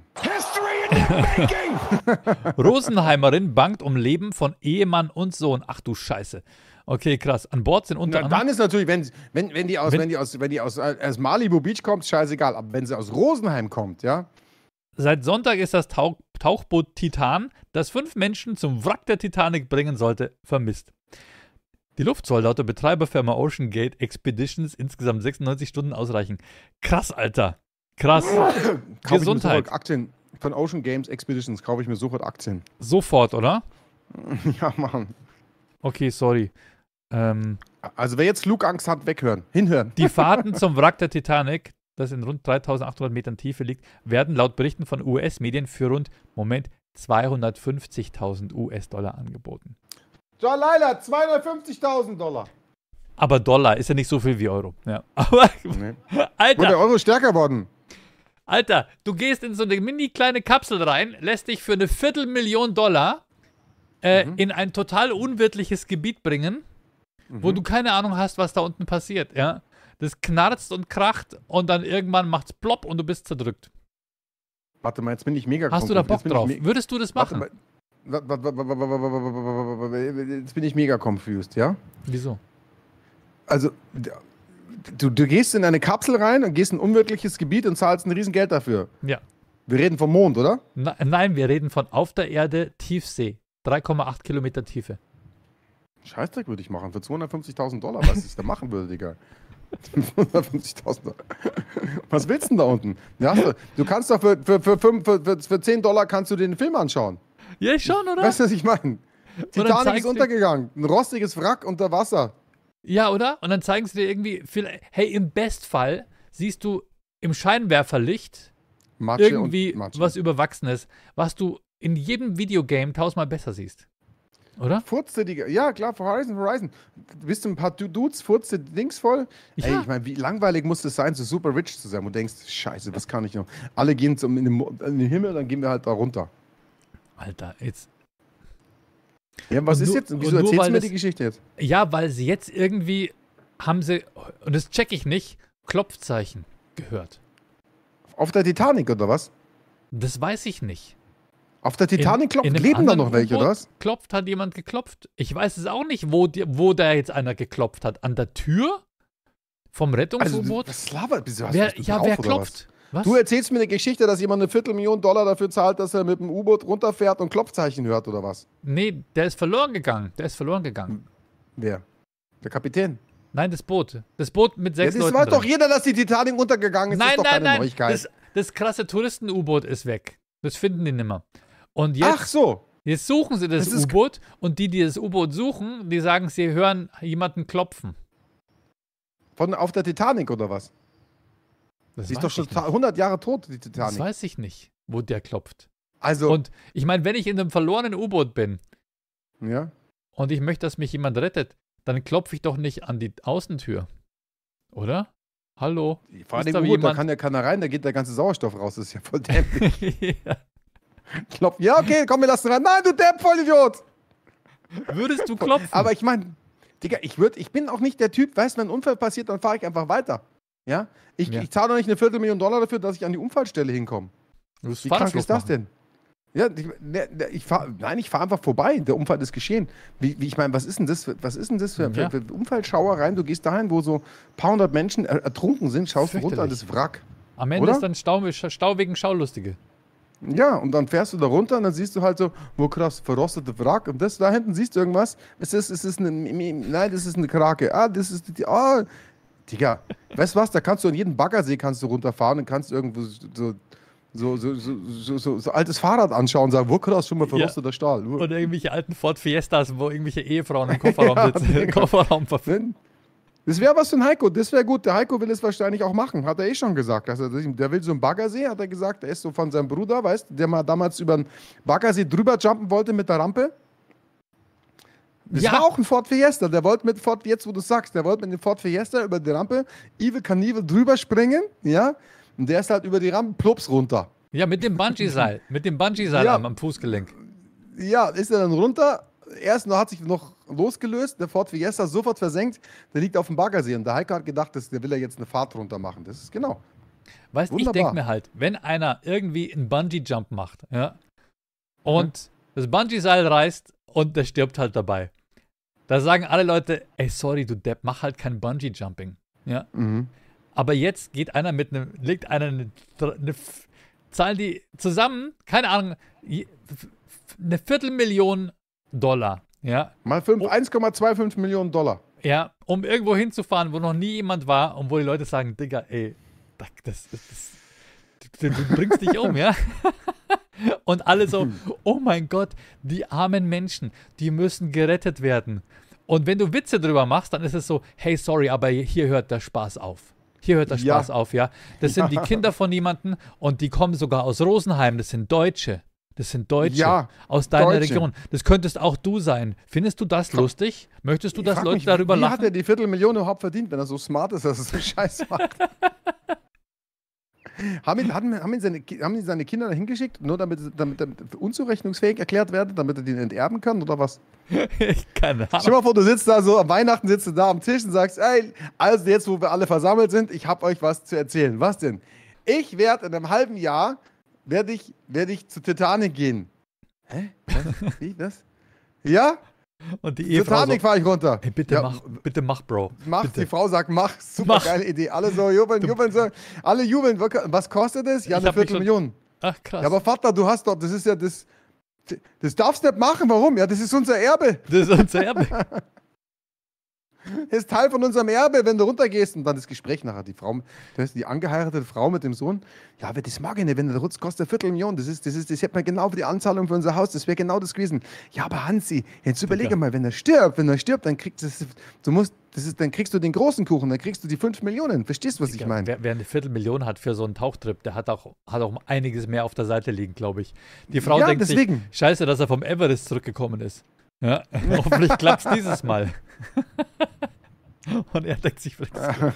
Rosenheimerin bangt um Leben von Ehemann und Sohn. Ach du Scheiße. Okay, krass. An Bord sind unter Na, anderem... dann ist natürlich, wenn, wenn, wenn die, aus, Wenn- wenn die, aus, wenn die aus, äh, aus Malibu Beach kommt, scheißegal. Aber wenn sie aus Rosenheim kommt, ja, Seit Sonntag ist das Tauch Tauchboot Titan, das fünf Menschen zum Wrack der Titanic bringen sollte, vermisst. Die Luftsoldat der Betreiberfirma Ocean Gate Expeditions insgesamt sechsundneunzig Stunden ausreichen. Krass, Alter. Krass. kaufe ich mir Gesundheit. sofort Aktien von Ocean Games Expeditions, kaufe ich mir sofort Aktien. Sofort, oder? Ja, Mann. Okay, sorry. Ähm, Also wer jetzt Flugangst hat, weghören, hinhören. die Fahrten zum Wrack der Titanic, das in rund dreitausendachthundert Metern Tiefe liegt, werden laut Berichten von U S-Medien für rund, Moment, zweihundertfünfzigtausend U S-Dollar angeboten. Jalila, zweihundertfünfzigtausend Dollar. Aber Dollar ist ja nicht so viel wie Euro. Ja. Aber, Nee. Alter, Wurde der Euro stärker worden? Alter, du gehst in so eine mini kleine Kapsel rein, lässt dich für eine Viertelmillion Dollar äh, Mhm. in ein total unwirtliches Gebiet bringen, wo Mhm. du keine Ahnung hast, was da unten passiert, ja. Das knarzt und kracht und dann irgendwann macht's plopp und du bist zerdrückt. Warte mal, jetzt bin ich mega Hast du da konfus- Bock jetzt bin ich drauf? me- Würdest du das Warte machen? mal. Jetzt bin ich mega confused, ja? Wieso? Also, du, du gehst in eine Kapsel rein und gehst in ein unwirtliches Gebiet und zahlst ein Riesengeld dafür. Ja. Wir reden vom Mond, oder? Na, nein, wir reden von auf der Erde Tiefsee. drei Komma acht Kilometer Tiefe. Scheißdreck würde ich machen für zweihundertfünfzigtausend Dollar, was ich da machen würde, Digga. zweihundertfünfzigtausend Dollar. Was willst du denn da unten? Ja, du, du kannst doch für, für, für, für, für, für zehn Dollar kannst du den Film anschauen. Ja, schon, oder? Weißt du, was ich meine? Titanic ist zeigst du- untergegangen. Ein rostiges Wrack unter Wasser. Ja, oder? Und dann zeigen sie dir irgendwie, viel- hey, im Bestfall siehst du im Scheinwerferlicht Matsche irgendwie und Matsche. was Überwachsenes, was du in jedem Videogame tausendmal besser siehst. Oder? Furze, die, ja klar, Horizon, Horizon. Du bist ein paar Du- Dudes, furze Dings voll. Ja. Ey, ich meine, wie langweilig muss es sein, so super rich zu sein, wo du denkst, scheiße, was kann ich noch? Alle gehen zum, in, den, Mo- in den Himmel, dann gehen wir halt da runter. Alter, jetzt. Ja, was Und ist nur- jetzt? und Wieso nur erzählst weil du mir das- die Geschichte jetzt? Ja, weil sie jetzt irgendwie haben sie, und das check ich nicht, Klopfzeichen gehört. Auf der Titanic oder was? Das weiß ich nicht. Auf der Titanic klopft, in einem leben da anderen noch welche, U-Boot oder was? Klopft, hat jemand geklopft. Ich weiß es auch nicht, wo, die, wo da jetzt einer geklopft hat. An der Tür? Vom Also, RettungsU-Boot? was labert? Wieso hast wer, du ja, drauf, wer oder klopft? Was? Was? Du erzählst mir eine Geschichte, dass jemand eine Viertelmillion Dollar dafür zahlt, dass er mit dem U-Boot runterfährt und Klopfzeichen hört, oder was? Nee, der ist verloren gegangen. Der ist verloren gegangen. Wer? Der Kapitän. Nein, das Boot. Das Boot mit Ja, sechs das Leuten weiß drin. doch jeder, dass die Titanic untergegangen ist. Nein, das ist doch nein, keine nein. Neuigkeit. Das, das krasse Touristen-U-Boot ist weg. Das finden die nimmer. Und jetzt, Ach so. jetzt suchen sie das, Das ist- U-Boot und die, die das U-Boot suchen, die sagen, sie hören jemanden klopfen. Von, auf der Titanic oder was? Das Die ist weiß doch schon ich nicht. hundert Jahre tot, die Das Titanic. weiß ich nicht, wo der klopft. Also, Und ich meine, wenn ich in einem verlorenen U-Boot bin ja. und ich möchte, dass mich jemand rettet, dann klopfe ich doch nicht an die Außentür. Oder? Hallo? Vor Ist allem da U-Boot, da jemand- kann ja keiner rein, da geht der ganze Sauerstoff raus. Das ist ja voll dämlich. Ja. Klopf. Ja, okay, komm, wir lassen rein. Nein, du Depp, Vollidiot! Würdest du klopfen? Aber ich meine, Digga, ich, würd, ich bin auch nicht der Typ, weißt du, wenn ein Unfall passiert, dann fahre ich einfach weiter. Ja? Ich, Ja. ich zahle doch nicht eine Viertelmillion Dollar dafür, dass ich an die Unfallstelle hinkomme. Du musst Wie krank Fahrradflucht ist das machen. denn? Ja, ich, ne, ne, ich fahr, nein, ich fahre einfach vorbei. Der Unfall ist geschehen. Wie, wie ich meine, was ist denn das für, was ist denn das für, Ja. für, für Unfallschauereien? Du gehst dahin, wo so ein paar hundert Menschen er, ertrunken sind, schaust du runter an Fürchterlich. das Wrack. Am Ende Oder? ist dann Stau, Stau wegen Schaulustige. Ja, und dann fährst du da runter und dann siehst du halt so, wo krass, verrostete Wrack. Und das da hinten siehst du irgendwas. Es ist, es ist eine, nein, das ist eine Krake. Ah, das ist die, ah. Digga, weißt du was, da kannst du an jeden Baggersee kannst du runterfahren und kannst irgendwo so, so, so, so, so, so, so altes Fahrrad anschauen und sagen, wo krass, schon mal verrosteter Stahl. Oder irgendwelche alten Ford Fiestas, wo irgendwelche Ehefrauen im Kofferraum Ja, sitzen. Digga. Kofferraum verfinden. Das wäre was für ein Heiko, das wäre gut. Der Heiko will es wahrscheinlich auch machen, hat er eh schon gesagt. Dass er, der will so einen Baggersee, hat er gesagt, der ist so von seinem Bruder, weißt du, der mal damals über den Baggersee drüber jumpen wollte mit der Rampe. Das Ja. war auch ein Ford Fiesta, der wollte mit Ford, jetzt wo du sagst, der wollte mit dem Ford Fiesta über die Rampe Evil Knievel drüber springen, ja, und der ist halt über die Rampe plups runter. Ja, mit dem Bungee-Seil. Mit dem Bungee-Seil Ja. am, am Fußgelenk. Ja, ist er dann runter, erst noch hat sich noch losgelöst, der Ford Fiesta sofort versenkt, der liegt auf dem Baggersee und der Heiko hat gedacht, das, der will ja jetzt eine Fahrt runter machen, das ist genau. Weißt du, ich Wunderbar. denke mir halt, wenn einer irgendwie einen Bungee-Jump macht, ja, und das Bungee-Seil reißt und der stirbt halt dabei, da sagen alle Leute, ey, sorry, du Depp, mach halt kein Bungee-Jumping. Ja. Mhm. Aber jetzt geht einer mit einem, legt einer eine, eine F- zahlen die zusammen, keine Ahnung, je- f- f- eine Viertelmillion Dollar, ja, Mal fünf- eins Komma fünfundzwanzig Millionen Dollar. ja, um irgendwo hinzufahren, wo noch nie jemand war und wo die Leute sagen, Digga, ey, das, das, das, du, du bringst dich um, ja? Und alle so, oh mein Gott, die armen Menschen, die müssen gerettet werden. Und wenn du Witze drüber machst, dann ist es so, hey, sorry, aber hier hört der Spaß auf. Hier hört der Ja. Spaß auf, ja? Das sind die Kinder von jemandem und die kommen sogar aus Rosenheim, das sind Deutsche. Das sind Deutsche Ja, aus deiner Deutsche. Region. Das könntest auch du sein. Findest du das lustig? Möchtest du, Ich dass frag Leute mich, darüber wie lachen? hat er die Viertelmillion überhaupt verdient, wenn er so smart ist, dass er so Scheiß macht? haben, ihn, haben, haben, ihn seine, Ki- haben ihn seine Kinder dahin geschickt, nur damit, damit er unzurechnungsfähig erklärt wird, damit er den enterben kann oder was? Keine Stell Ahnung. mal vor, du sitzt da so, am Weihnachten sitzt du da am Tisch und sagst, ey, also jetzt, wo wir alle versammelt sind, ich hab euch was zu erzählen. Was denn? Ich werde in einem halben Jahr, werde ich, werd ich zu Titanic gehen. Hä? Was? Wie, das? Ja? Und die Ehefrau Titanic so, fahre ich runter. ey, bitte Ja, mach, bitte mach, Bro. Mach, bitte. die Frau sagt, mach, super Mach. geile Idee. Alle so jubeln, jubeln, so. Alle jubeln. Was kostet es? Ja, Ich eine hab mich Viertelmillion. Ach, krass. Ja, aber Vater, du hast doch, das ist ja das, das darfst du nicht machen. Warum? Ja, das ist unser Erbe. das ist unser Erbe. Das ist Teil von unserem Erbe, wenn du runtergehst. Und dann das Gespräch nachher. Die Frau, das ist die angeheiratete Frau mit dem Sohn. Ja, aber das mag ich nicht, wenn der Rutz kostet eine Viertelmillion. Das ist, das ist, das hätte man genau für die Anzahlung für unser Haus. Das wäre genau das gewesen. Ja, aber Hansi, jetzt überlege mal, wenn er stirbt, wenn er stirbt, dann kriegst du, das, du musst, das ist, dann kriegst du den großen Kuchen, dann kriegst du die fünf Millionen. Verstehst du, was ich meine? Wer, wer eine Viertelmillion hat für so einen Tauchtrip, der hat auch, hat auch einiges mehr auf der Seite liegen, glaube ich. Die Frau Ja, denkt deswegen. sich, scheiße, dass er vom Everest zurückgekommen ist. Ja, hoffentlich klappt es dieses Mal. Und er denkt sich,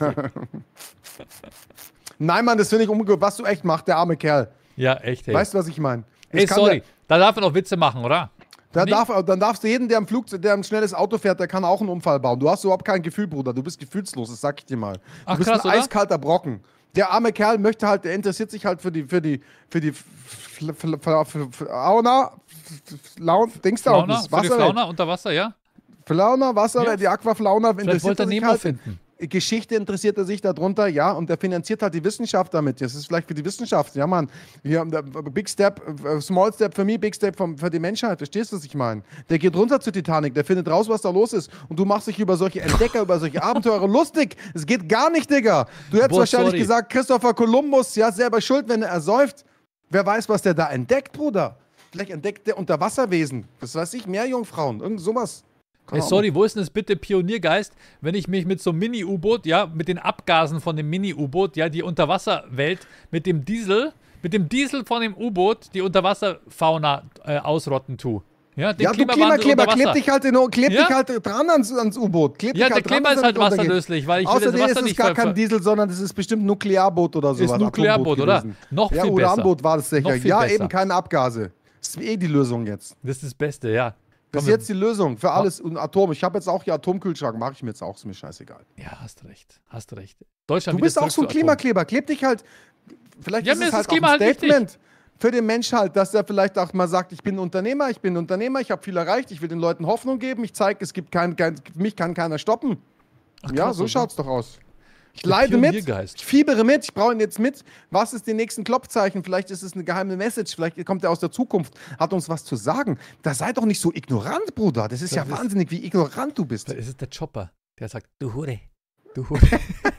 Nein, Mann, das finde ich ungut. Was du echt machst, der arme Kerl. ja, echt, ey. Weißt du, was ich meine? Das Ey, kann sorry, der- da darf er noch Witze machen, oder? Da Nee. darf, dann darfst du jeden, der am Flug, der ein schnelles Auto fährt, der kann auch einen Unfall bauen. Du hast überhaupt kein Gefühl, Bruder. Du bist gefühlslos, das sag ich dir mal. Du Ach, bist krass, ein oder? eiskalter Brocken. Der arme Kerl möchte halt, der interessiert sich halt für die, für die, für die Fl- Fl- Fl- Fl- Flauna, Flaun, Dings da unten, Flauna, das für die Wasser. Flauna unter Wasser, ja? Flauna, Wasser, Ja. die Aquaflauna, Vielleicht interessiert wollte er er sich Nemo halt. finden. Geschichte interessiert er sich darunter, ja, und der finanziert halt die Wissenschaft damit. Das ist vielleicht für die Wissenschaft, ja, Mann. Ja, der Big Step, äh, Small Step für mich, Big Step für, für die Menschheit. Verstehst du, was ich meine? Der geht runter zur Titanic, der findet raus, was da los ist. Und du machst dich über solche Entdecker, über solche Abenteurer lustig. Es geht gar nicht, Digga. Du hättest Boah, wahrscheinlich sorry. gesagt, Christopher Columbus, ja, selber schuld, wenn er ersäuft. Wer weiß, was der da entdeckt, Bruder? Vielleicht entdeckt der Unterwasserwesen. Das weiß ich, Meerjungfrauen, irgend sowas. Keine Ey, Ahnung. sorry, wo ist denn das bitte Pioniergeist, wenn ich mich mit so einem Mini-U-Boot, ja, mit den Abgasen von dem Mini-U-Boot, ja, die Unterwasserwelt, mit dem Diesel, mit dem Diesel von dem U-Boot die Unterwasserfauna äh, ausrotten tue. Ja, den Ja, du Klimawandel Klimakleber, unter kleb Wasser. dich halt, in, kleb Ja? dich halt dran ans, ans U-Boot. Kleb Ja, dich der halt dran, Kleber dass ist er halt nicht untergeht. wasserlöslich, weil ich will Außerdem das Wasser ist es nicht gar ver- kein ver- Diesel, sondern das ist bestimmt ein Nuklearboot oder sowas. Ist Nuklearboot, oder? gewesen. Noch Ja, viel besser. Uranboot war das sicher. Noch viel Ja, besser. eben keine Abgase. Das ist eh die Lösung jetzt. Das ist das Beste, ja. Das ist Komm, jetzt die Lösung für alles. Und Atom. Ich habe jetzt auch hier Atomkühlschrank. Mache ich mir jetzt auch. Ist mir scheißegal. Ja, hast recht, hast recht. Deutschland Du wieder bist auch zurück so ein zu Atom. Klimakleber. Kleb dich halt. Vielleicht Ja, ist mir es ist halt das auch Klima ein halt wichtig. Statement für den Mensch halt, dass er vielleicht auch mal sagt, ich bin Unternehmer, ich bin Unternehmer, ich habe viel erreicht, ich will den Leuten Hoffnung geben, ich zeige, es gibt kein, kein, mich kann keiner stoppen. Ach, Ja, krass, so oder? schaut's doch aus. Ich Der leide mit, Pioniergeist. ich fiebere mit, ich brauche ihn jetzt mit. Was ist die nächsten Klopfzeichen? Vielleicht ist es eine geheime Message, vielleicht kommt er aus der Zukunft, hat uns was zu sagen. Da sei doch nicht so ignorant, Bruder. Das ist ja Das ist- wahnsinnig, wie ignorant du bist. Da ist es der Chopper, der sagt, du Hure, du Hure.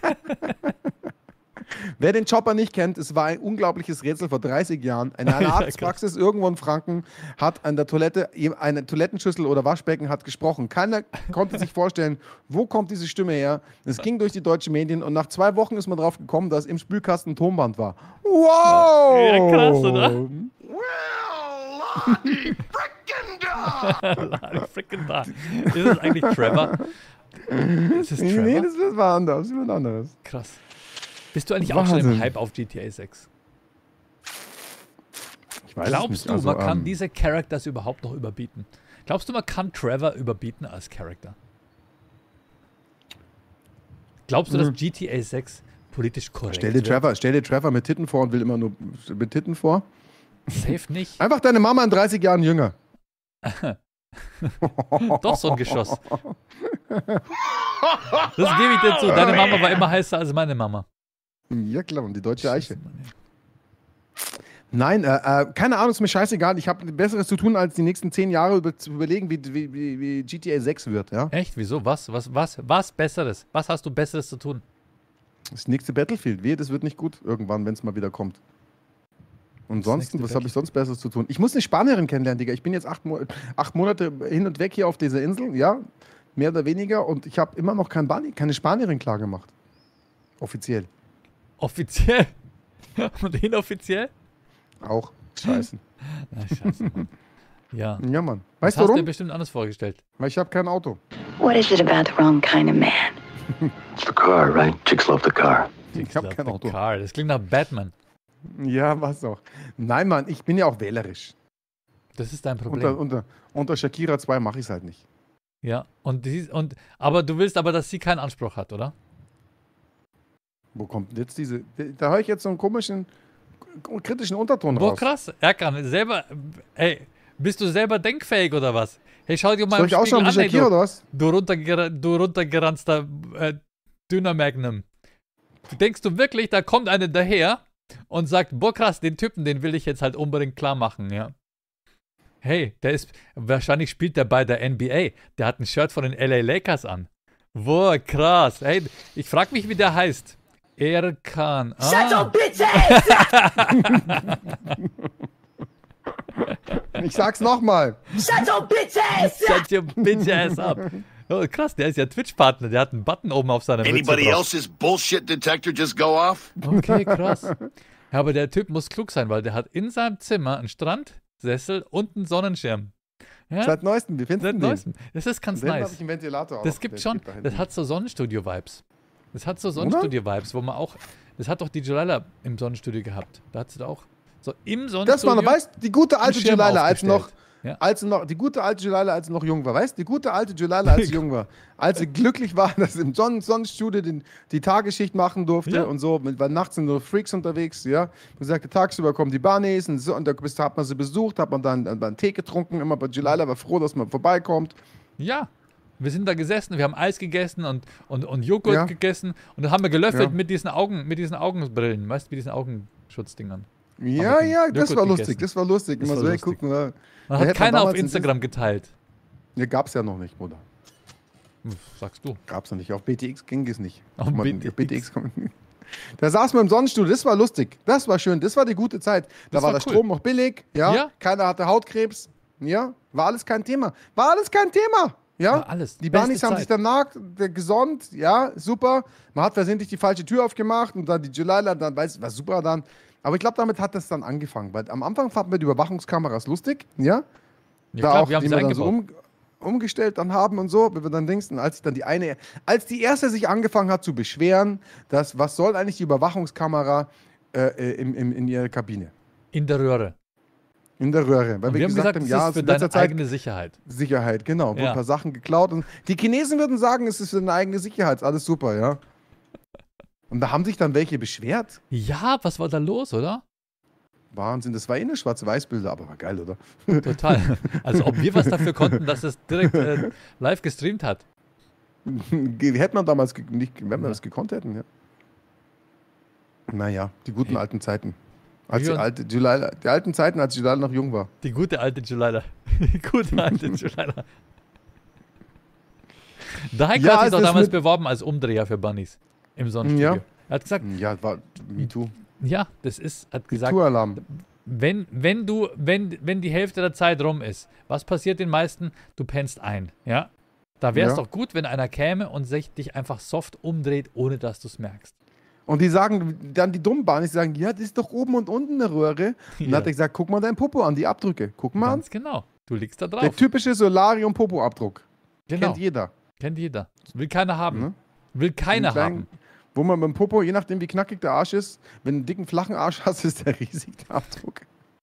Wer den Chopper nicht kennt, es war ein unglaubliches Rätsel vor dreißig Jahren. In einer Ja, Arztpraxis irgendwo in Franken hat an der Toilette eine Toilettenschüssel oder Waschbecken hat gesprochen. Keiner konnte sich vorstellen, wo kommt diese Stimme her. Es ging durch die deutschen Medien und nach zwei Wochen ist man drauf gekommen, dass im Spülkasten ein Tonband war. Wow! Ja, krass, oder? Well, Lottie frickin' da! Freaking da. Ist es eigentlich Trevor? Ist es Nee, Trevor? nee, das, das war anders. Das war was anderes. Krass. Bist du eigentlich auch schon im Wahnsinn. Hype auf G T A sechs? Ich weiß es Glaubst nicht. du, Also, man kann ähm, diese Characters überhaupt noch überbieten? Glaubst du, man kann Trevor überbieten als Charakter? Glaubst du, dass Mhm. G T A sechs politisch korrekt Stell dir, wird? Trevor, stell dir Trevor mit Titten vor und will immer nur mit Titten vor. Safe nicht. Einfach deine Mama in dreißig Jahren jünger. Doch so ein Geschoss. Das gebe ich dir zu. Deine Mama war immer heißer als meine Mama. Ja klar, und die deutsche Eiche. Scheiße, Mann, ey. Nein, äh, äh, keine Ahnung, ist mir scheißegal. Ich habe Besseres zu tun, als die nächsten zehn Jahre über, zu überlegen, wie, wie, wie, wie G T A sechs wird. Ja? Echt? Wieso? Was? Was? Was? Was Besseres? Was hast du Besseres zu tun? Das nächste Battlefield. Wehe, das wird nicht gut irgendwann, wenn es mal wieder kommt. Und sonst, nächste was habe ich sonst Besseres zu tun? Ich muss eine Spanierin kennenlernen, Digga. Ich bin jetzt acht, Mo acht Monate hin und weg hier auf dieser Insel, ja, mehr oder weniger. Und ich habe immer noch kein Bani keine Spanierin klar gemacht. Offiziell. Offiziell? Und inoffiziell? Auch. Scheiße. Na, scheiße, Mann. Ja. Ja, Mann. Das Weißt du hast du dir warum? bestimmt anders vorgestellt. Weil ich habe kein Auto. What is it about the wrong kind of man? It's the car, right? Chicks love the car. Ich habe kein The Auto. Car. Das klingt nach Batman. Ja, was auch. Nein, Mann, ich bin ja auch wählerisch. Das ist dein Problem. Unter, unter, unter Shakira zwei mache ich es halt nicht. Ja. Und, die, und aber du willst aber, dass sie keinen Anspruch hat, oder? Wo kommt denn jetzt diese. Da höre ich jetzt so einen komischen, kritischen Unterton Boah, raus. krass. Erkan, selber, ey, Bist du selber denkfähig oder was? Hey, schau dir mal Soll im ich auch Spiegel schon an, wie ey, Shakira du, oder was? du, runterger du runtergeranzter äh, dünner Magnum. Denkst du wirklich, da kommt einer daher und sagt, boah krass, den Typen, den will ich jetzt halt unbedingt klar machen, ja? Hey, der ist, wahrscheinlich spielt der bei der N B A. Der hat ein Shirt von den L A Lakers an. Boah, krass. Hey, ich frag mich, wie der heißt. Erkan. Ah. Shut your bitch ass! Ich sag's nochmal. Shut your bitch ass! Shut your bitch ass up. Oh, krass, der ist ja Twitch-Partner. Der hat einen Button oben auf seiner Mütze Anybody drauf. else's bullshit detector just go off? Okay, krass. Ja, aber der Typ muss klug sein, weil der hat in seinem Zimmer einen Strandsessel und einen Sonnenschirm. Ja? Seit neuestem, wie findest Seit du den? neuestem. Das ist ganz Den habe nice. ich einen Ventilator auch Das noch. gibt Der schon, steht da das hinten. hat so Sonnenstudio-Vibes. Das hat so Sonnenstudio-Vibes, wo man auch, das hat doch die Jalala im Sonnenstudio gehabt. Da hat sie da auch so im Sonnenstudio. Das war noch, weißt du, die gute alte einen Schirm Jalala, als noch, aufgestellt. Ja. als sie noch, die gute alte Jalala, als sie noch jung war, weißt du, die gute alte Jalala, als sie jung war, als sie glücklich war, dass sie im Sonnen Sonnenstudio den, die Tagesschicht machen durfte Ja. und so, mit, weil nachts sind nur Freaks unterwegs, ja, und sagte, tagsüber kommen die Barneys und so, und da bist, hat man sie besucht, hat man dann, dann einen Tee getrunken, immer bei Jalala, war froh, dass man vorbeikommt. Ja. Wir sind da gesessen, wir haben Eis gegessen und, und, und Joghurt Ja. gegessen und dann haben wir gelöffelt Ja. mit diesen Augen, mit diesen Augenbrillen, weißt du, mit diesen Augenschutzdingern. Ja, Haben wir ja, das Joghurt war gegessen. lustig, das war lustig. Das Immer war so, hey, lustig. guck mal. Man Da hat hätte man keiner auf damals in Instagram geteilt. Ja, gab's ja noch nicht, Bruder. Hm, Sagst du. Gab's noch nicht. Auf B T X ging es nicht. Auf Guck mal, B T X. B T X kommt- Da saß man im Sonnenstudio, das war lustig. Das war schön, das war die gute Zeit. Da Das war war der cool. Strom noch billig, ja? Ja. Keiner hatte Hautkrebs, ja? War alles kein Thema. War alles kein Thema, ja? War alles. Die Beste Barnis haben Zeit. sich danach äh, gesonnt, ja, super. Man hat versehentlich die falsche Tür aufgemacht und dann die Jalala, dann weiß war super dann. Aber ich glaube, damit hat das dann angefangen, weil am Anfang fanden wir die Überwachungskameras lustig, ja? Ja, da klar, auch, wir haben die sie wir dann so eingebaut. um, umgestellt dann haben und so, wie wir dann denken, als dann die eine, als die erste sich angefangen hat zu beschweren, dass was soll eigentlich die Überwachungskamera äh, äh, im, im, in ihrer Kabine, In der Röhre. in der Röhre, weil Und wir, wir haben gesagt, haben, das ja, ist für in letzter deine Zeit eigene Sicherheit. Sicherheit, genau, wurden Ja. ein paar Sachen geklaut und die Chinesen würden sagen, es ist für eine eigene Sicherheit, alles super, ja. Und da haben sich dann welche beschwert. Ja, was war da los, oder? Wahnsinn, das war eh eine Schwarz-Weiß-Bilder, aber war geil, oder? Total. Also ob wir was dafür konnten, dass es direkt äh, live gestreamt hat. Hätte man damals ge- nicht, wenn wir Ja. das gekonnt hätten, ja. Naja, die guten Hey. alten Zeiten. Als Wir- die, alte Julala, die alten Zeiten, als Julala noch jung war. Die gute alte Julala. Die gute alte Julala. Daher Ja, hat sich es doch ist damals mit- beworben als Umdreher für Bunnies im Sonnenstudio. Ja. Er hat gesagt, Ja, war MeToo. ja, das ist, hat gesagt, MeToo-Alarm. wenn, wenn du, wenn, wenn die Hälfte der Zeit rum ist, was passiert den meisten? Du pennst ein, ja? Da wäre es Ja. doch gut, wenn einer käme und sich dich einfach soft umdreht, ohne dass du es merkst. Und die sagen, dann die dummen Bahnen, die sagen, ja, das ist doch oben und unten eine Röhre. Und dann Ja. hat er gesagt, guck mal dein Popo an, die Abdrücke. Guck mal an. Ganz genau. Du liegst da Der drauf. typische Solarium-Popo-Abdruck. Genau. Kennt jeder. Kennt jeder. Will keiner haben. Ne? Will keiner Einen kleinen- haben. Wo man mit dem Popo, je nachdem wie knackig der Arsch ist, wenn du einen dicken, flachen Arsch hast, ist der riesig, der Abdruck.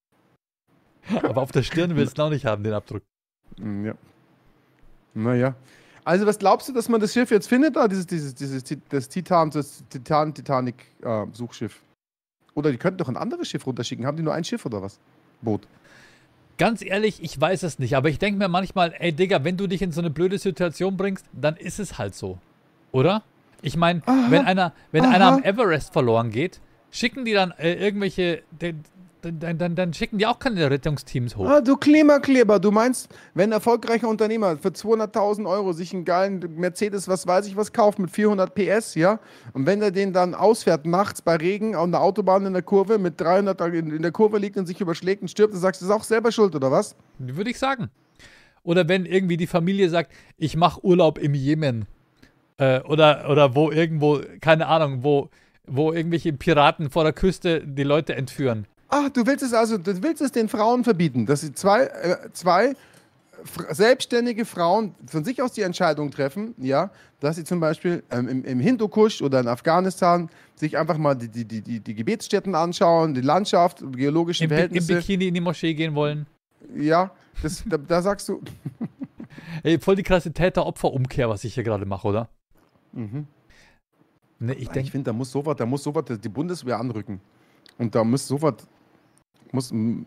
Aber auf der Stirn willst du auch nicht haben, den Abdruck. Mm, Ja. Naja. Also, was glaubst du, dass man das Schiff jetzt findet? Da, dieses, dieses, dieses Ti- das Titan, das Titan, Titanic äh, Suchschiff. Oder die könnten doch ein anderes Schiff runterschicken. Haben die nur ein Schiff oder was? Boot. Ganz ehrlich, ich weiß es nicht, aber ich denke mir manchmal, ey Digga, wenn du dich in so eine blöde Situation bringst, dann ist es halt so. Oder? Ich meine, wenn einer, wenn aha. einer am Everest verloren geht, schicken die dann äh, irgendwelche, de- dann, dann, dann schicken die auch keine Rettungsteams hoch. Ah, du Klimakleber, du meinst, wenn ein erfolgreicher Unternehmer für zweihunderttausend Euro sich einen geilen Mercedes, was weiß ich was, kauft mit vierhundert P S, ja, und wenn er den dann ausfährt nachts bei Regen auf der Autobahn in der Kurve mit dreihundert in, in der Kurve liegt und sich überschlägt und stirbt, dann sagst du, das ist auch selber schuld, oder was? Würde ich sagen. Oder wenn irgendwie die Familie sagt, ich mache Urlaub im Jemen. Äh, oder, oder wo irgendwo, keine Ahnung, wo, wo irgendwelche Piraten vor der Küste die Leute entführen. Ach, du willst es also, du willst es den Frauen verbieten, dass sie zwei, äh, zwei fr- selbstständige Frauen von sich aus die Entscheidung treffen, ja, dass sie zum Beispiel ähm, im, im Hindukusch oder in Afghanistan sich einfach mal die, die, die, die, die Gebetsstätten anschauen, die Landschaft, die geologischen Im, Bi- Im Verhältnisse. Bikini in die Moschee gehen wollen. Ja, das, da, da sagst du, Ey, voll die krasse Täter-Opfer-Umkehr, was ich hier gerade mache, oder? Mhm. Ne, ich ich denke, finde, da muss sowas, da muss sowas die Bundeswehr anrücken. Und da muss sowas, muss mm,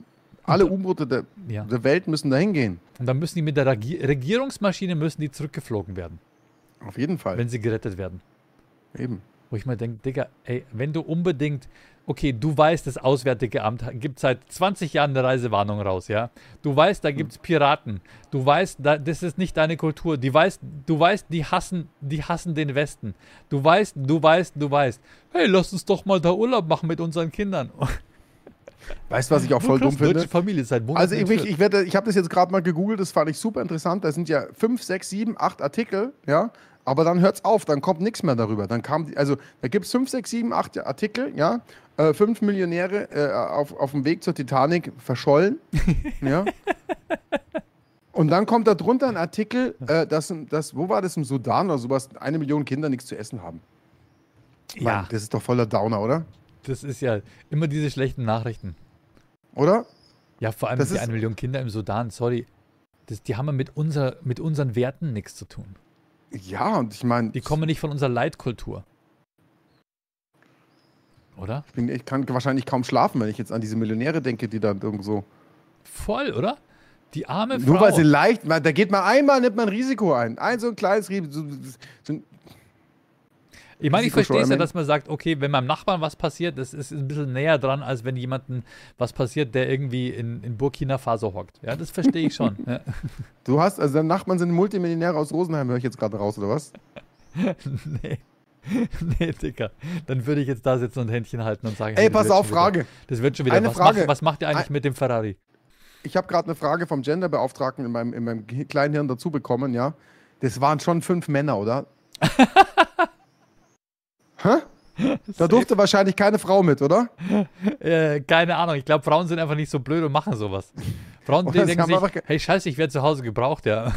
Alle U-Boote der, Ja. der Welt müssen dahin gehen. Und dann müssen die mit der Regi Regierungsmaschine müssen die zurückgeflogen werden, Auf jeden Fall. wenn sie gerettet werden. Eben. Wo ich mir denke, Digga, ey, wenn du unbedingt, okay, du weißt, das Auswärtige Amt gibt seit zwanzig Jahren eine Reisewarnung raus, ja. Du weißt, da gibt es Piraten. Du weißt, da, das ist nicht deine Kultur. Die weißt, du weißt, die hassen, die hassen den Westen. Du weißt, du weißt, du weißt. Hey, lass uns doch mal da Urlaub machen mit unseren Kindern. Weißt du, was ich auch voll Krass, dumm finde? Deutsche Familie seit Monaten Also ich, ich, entführt. ich, werde- ich habe das jetzt gerade mal gegoogelt, das fand ich super interessant. Da sind ja fünf, sechs, sieben, acht Artikel, ja. Aber dann hört's auf, dann kommt nichts mehr darüber. Dann kam die, also da gibt es fünf, sechs, sieben, acht Artikel, ja. Äh, fünf Millionäre äh, auf, auf dem Weg zur Titanic verschollen. ja. Und dann kommt da drunter ein Artikel, äh, dass, dass, wo war das im Sudan oder sowas, eine Million Kinder nichts zu essen haben. Ja, Mann, das ist doch voller Downer, oder? das ist ja immer diese schlechten Nachrichten. Oder? Ja, vor allem Das die ist- eine Million Kinder im Sudan, sorry. Das, die haben ja mit, unser, mit unseren Werten nichts zu tun. Ja, und ich meine, Die kommen nicht von unserer Leitkultur. Oder? ich, bin- ich kann wahrscheinlich kaum schlafen, wenn ich jetzt an diese Millionäre denke, die dann irgendwo. Voll, oder? Die arme Frau. Nur weil sie leicht, da geht man einmal, nimmt man ein Risiko ein. Ein so ein kleines Risiko. So, so, ich meine, ich Risiko verstehe es ja, schon, dass man sagt, okay, wenn meinem Nachbarn was passiert, das ist ein bisschen näher dran, als wenn jemandem was passiert, der irgendwie in, in Burkina Faso hockt. Ja, das verstehe ich schon. Ja. du hast, also deine Nachbarn sind Multimillionäre aus Rosenheim, höre ich jetzt gerade raus, oder was? Nee. Nee, Dicker. Dann würde ich jetzt da sitzen und Händchen halten und sagen, Ey, hey, das pass wird auf, schon wieder- Frage. Das wird schon wieder. Eine Was, Frage. Macht, was macht ihr eigentlich Ein- mit dem Ferrari? Ich habe gerade eine Frage vom Genderbeauftragten in meinem, in meinem Ge- kleinen Hirn dazu bekommen, ja. Das waren schon fünf Männer, oder? Hä? Da durfte wahrscheinlich keine Frau mit, oder? Äh, keine Ahnung. Ich glaube, Frauen sind einfach nicht so blöd und machen sowas. Frauen die Oder sie denken haben sich, einfach ge- hey, scheiße, ich werde zu Hause gebraucht, ja.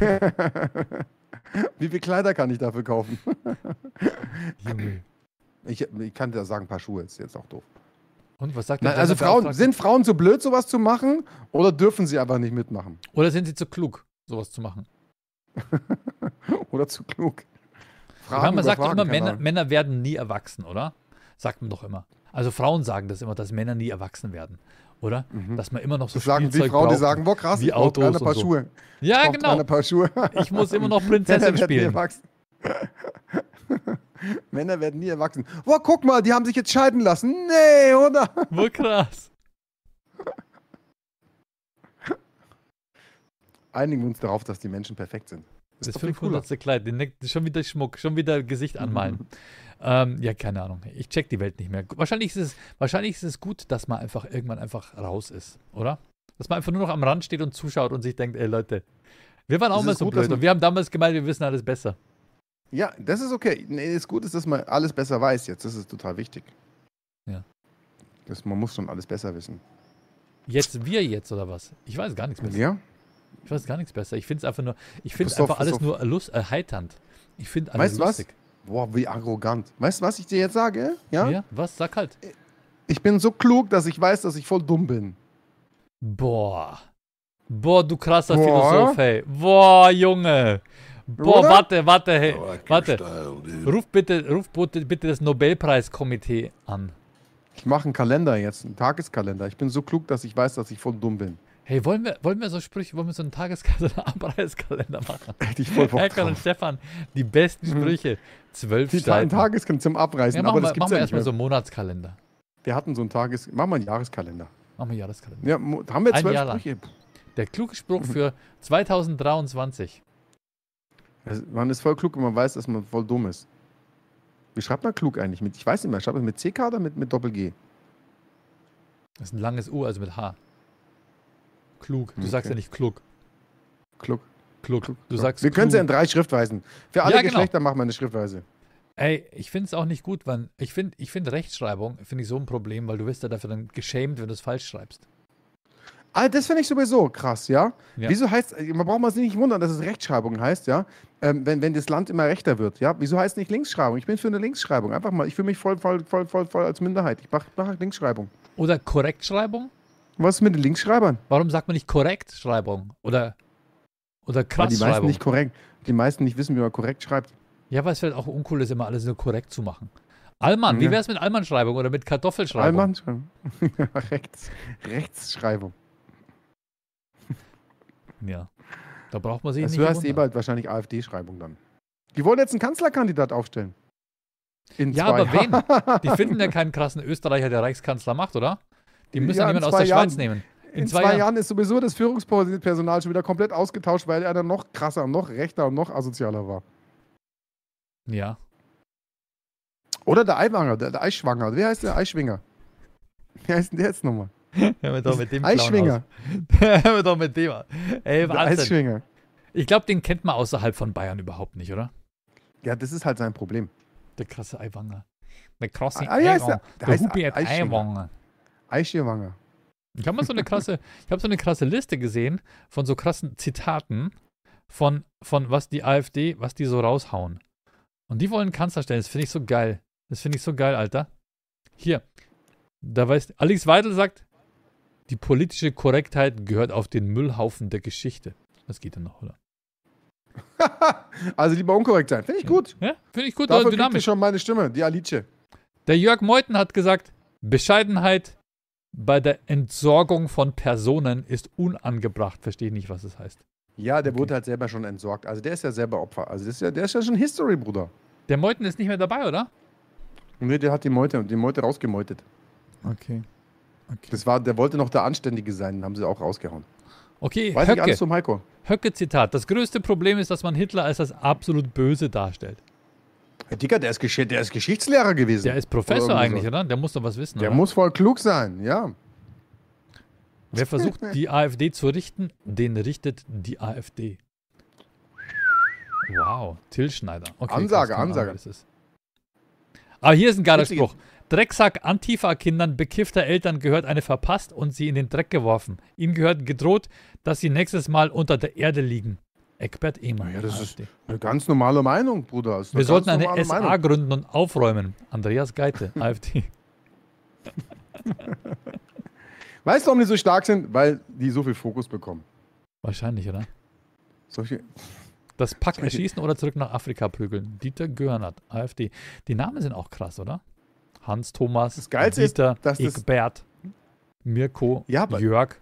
Wie viele Kleider kann ich dafür kaufen? Junge. Ich, ich kann dir sagen, ein paar Schuhe ist jetzt auch doof. Und was sagt der Nein, also Frauen, Genderbeauftragte? sind Frauen zu blöd, sowas zu machen? Oder dürfen sie einfach nicht mitmachen? Oder sind sie zu klug, sowas zu machen? Oder zu klug? Ja, man über sagt doch Fragen, immer, keine Männer, Ahnung. Männer werden nie erwachsen, oder? Sagt man doch immer. Also Frauen sagen das immer, dass Männer nie erwachsen werden, oder? Dass man immer noch so Das sagen die Spielzeug Frauen, die braucht. sagen, boah krass, wie ich brauche Autos ein paar und so. Schuhe. Ja, Ich brauch genau. ein paar Schuhe. Ich muss immer noch Männer Prinzessin werden nie spielen. erwachsen. Männer werden nie erwachsen. Boah, guck mal, die haben sich jetzt scheiden lassen. Nee, oder? Wohl krass. Einigen wir uns darauf, dass die Menschen perfekt sind. Das, ist doch viel cooler. fünfhundertste Kleid, den Neck- schon wieder Schmuck, schon wieder Gesicht anmalen. ähm, ja, keine Ahnung. Ich check die Welt nicht mehr. Wahrscheinlich ist, es, wahrscheinlich ist es gut, dass man einfach irgendwann einfach raus ist, oder? Dass man einfach nur noch am Rand steht und zuschaut und sich denkt, ey Leute, wir waren auch Es mal ist so gut, dass blöd man- und wir haben damals gemeint, wir wissen alles besser. Ja, das ist okay. Nee, ist gut, ist, dass man alles besser weiß jetzt. Das ist total wichtig. Ja. Das, man muss schon alles besser wissen. Jetzt wir jetzt oder was? Ich weiß gar nichts besser. Ja? Ich weiß gar nichts besser. Ich finde es einfach nur, ich finde Pass auf, einfach pass alles auf. nur lust, erheiternd. Ich finde alles Weißt du was? lustig. Boah, wie arrogant. Weißt du, was ich dir jetzt sage? Ja? Ja? Was? Sag halt. Ich bin so klug, dass ich weiß, dass ich voll dumm bin. Boah. Boah, du krasser Boah. Philosoph, hey. Boah, Junge. Boah, Oder? warte, warte, hey. I like your Warte. style, dude. Ruf bitte, ruf bitte, bitte das Nobelpreiskomitee an. Ich mache einen Kalender jetzt, einen Tageskalender. Ich bin so klug, dass ich weiß, dass ich voll dumm bin. Hey, wollen wir, wollen wir so Sprüche, wollen wir so einen Tageskalender, Abreißkalender machen? Hätte ich voll Bock Erkan und drauf. Stefan, die besten Sprüche. Zwölf Die einen Seiten. Tageskalender zum Abreißen, Ja, machen aber wir, das gibt's machen wir ja nicht erstmal mehr. so einen Monatskalender. Wir hatten so einen Tages... Machen wir einen Jahreskalender. Machen wir Jahreskalender. Ja, mo- haben wir Ein zwölf Jahr lang. Sprüche? Puh, Der kluge Spruch für zweitausenddreiundzwanzig. das- Man ist voll klug, wenn man weiß, dass man voll dumm ist. Wie schreibt man klug eigentlich? Mit, ich weiß nicht mehr, schreibt man mit C K oder mit, mit Doppel-G? Das ist ein langes U, also mit H. Klug. Du sagst Okay. ja nicht klug. Klug. Klug. Du klug. sagst Wir können es ja in klug. drei Schriftweisen. Für alle Ja, genau. Geschlechter machen wir eine Schriftweise. Ey, ich finde es auch nicht gut, weil ich finde ich find Rechtschreibung finde ich so ein Problem, weil du wirst ja dafür dann geschämt, wenn du es falsch schreibst. Ah, das finde ich sowieso krass, ja? Ja. Wieso heißt, man braucht man sich nicht wundern, dass es Rechtschreibung heißt, ja? Ähm, wenn, wenn das Land immer rechter wird, ja? Wieso heißt es nicht Linksschreibung? Ich bin für eine Linksschreibung. Einfach mal, ich fühle mich voll, voll, voll, voll, voll als Minderheit. Ich mache mach Linksschreibung. Oder Korrektschreibung? Was ist mit den Linksschreibern? Warum sagt man nicht Korrektschreibung? Oder, oder Weil die meisten Krassschreibung? nicht korrekt, die meisten nicht wissen, wie man korrekt schreibt. Ja, weil es vielleicht auch uncool ist, immer alles nur korrekt zu machen. Allmann, wie Ja. wäre es mit Allmannschreibung oder mit Kartoffelschreibung? Allmann, Rechts, Rechtschreibung. Ja. Da braucht man sich Das nicht heißt eh wundern. bald wahrscheinlich AfD-Schreibung dann. Die wollen jetzt einen Kanzlerkandidat aufstellen. In Ja, zwei aber wen? Jahren. Die finden ja keinen krassen Österreicher, der Reichskanzler macht, oder? Die müssen Ja, ja in jemanden aus zwei der Schweiz Jahren. nehmen. In, zwei, Jahren. Jahren ist sowieso das Führungspersonal schon wieder komplett ausgetauscht, weil er dann noch krasser und noch rechter und noch asozialer war. Ja. Oder der Eiwanger, der, der Eischwanger. Wer heißt der Eischwinger? Wie heißt denn der jetzt nochmal? Hör mir doch mit dem Clown Eischwinger. aus. Hör mir doch mit dem an. Ey, Der Wahnsinn. Eischwinger. Ich glaube, den kennt man außerhalb von Bayern überhaupt nicht, oder? Ja, das ist halt sein Problem. Der krasse Eiwanger. Der krasse Ah, ja, ist Eiwanger. der- der Der heißt Hubi hat Eischwinger. Eiwanger. Eischwanger. Ich habe mal so eine krasse, ich habe so eine krasse Liste gesehen von so krassen Zitaten von, von was die AfD, was die so raushauen. Und die wollen Kanzler stellen. Das finde ich so geil. Das finde ich so geil, Alter. Hier. Da weiß, Alex Weidel sagt, die politische Korrektheit gehört auf den Müllhaufen der Geschichte. Das geht dann noch, oder? Also lieber unkorrekt sein. Finde ich gut. Ja, finde ich gut, Dafür oder kriegt ihr dynamisch. schon meine Stimme, die Alice. Der Jörg Meuthen hat gesagt, Bescheidenheit bei der Entsorgung von Personen ist unangebracht. Verstehe ich nicht, was es heißt. Ja, der Okay. wurde halt selber schon entsorgt. Also der ist ja selber Opfer. Also das ist ja, der ist ja schon History, Bruder. Der Meuthen ist nicht mehr dabei, oder? Nee, der hat die Meute, die Meute rausgemeutet. Okay. Das war, der wollte noch der Anständige sein, den haben sie auch rausgehauen. Okay, Weiß ich Höcke. alles zum Heiko. Höcke-Zitat. Das größte Problem ist, dass man Hitler als das absolut Böse darstellt. Herr Dicker, der ist, Gesch der ist Geschichtslehrer gewesen. Der ist Professor Oder irgendwie eigentlich, so. oder? Der muss doch was wissen, Der oder? muss voll klug sein, ja. Wer versucht, die AfD zu richten, den richtet die AfD. Wow, Till Schneider. Okay, Ansage, krass, keine Ahnung, Ansage. wer das ist. Aber hier ist ein geiler Witzig. Spruch. Drecksack Antifa-Kindern bekiffter Eltern gehört eine verpasst und sie in den Dreck geworfen. Ihnen gehört gedroht, dass sie nächstes Mal unter der Erde liegen. Eckbert Ehmann. Ja, das AfD. ist eine ganz normale Meinung, Bruder. Das ist Wir eine sollten ganz eine normale S A Meinung. gründen und aufräumen. Andreas Geite, AfD. Weißt du, warum die so stark sind? Weil die so viel Fokus bekommen. Wahrscheinlich, oder? Solche, Das Pack erschießen oder zurück nach Afrika prügeln. Dieter Görnert, AfD. Die Namen sind auch krass, oder? Hans Thomas, Das Geilste ist, Dieter, dass das- Egbert, Mirko, Ja, aber- Jörg.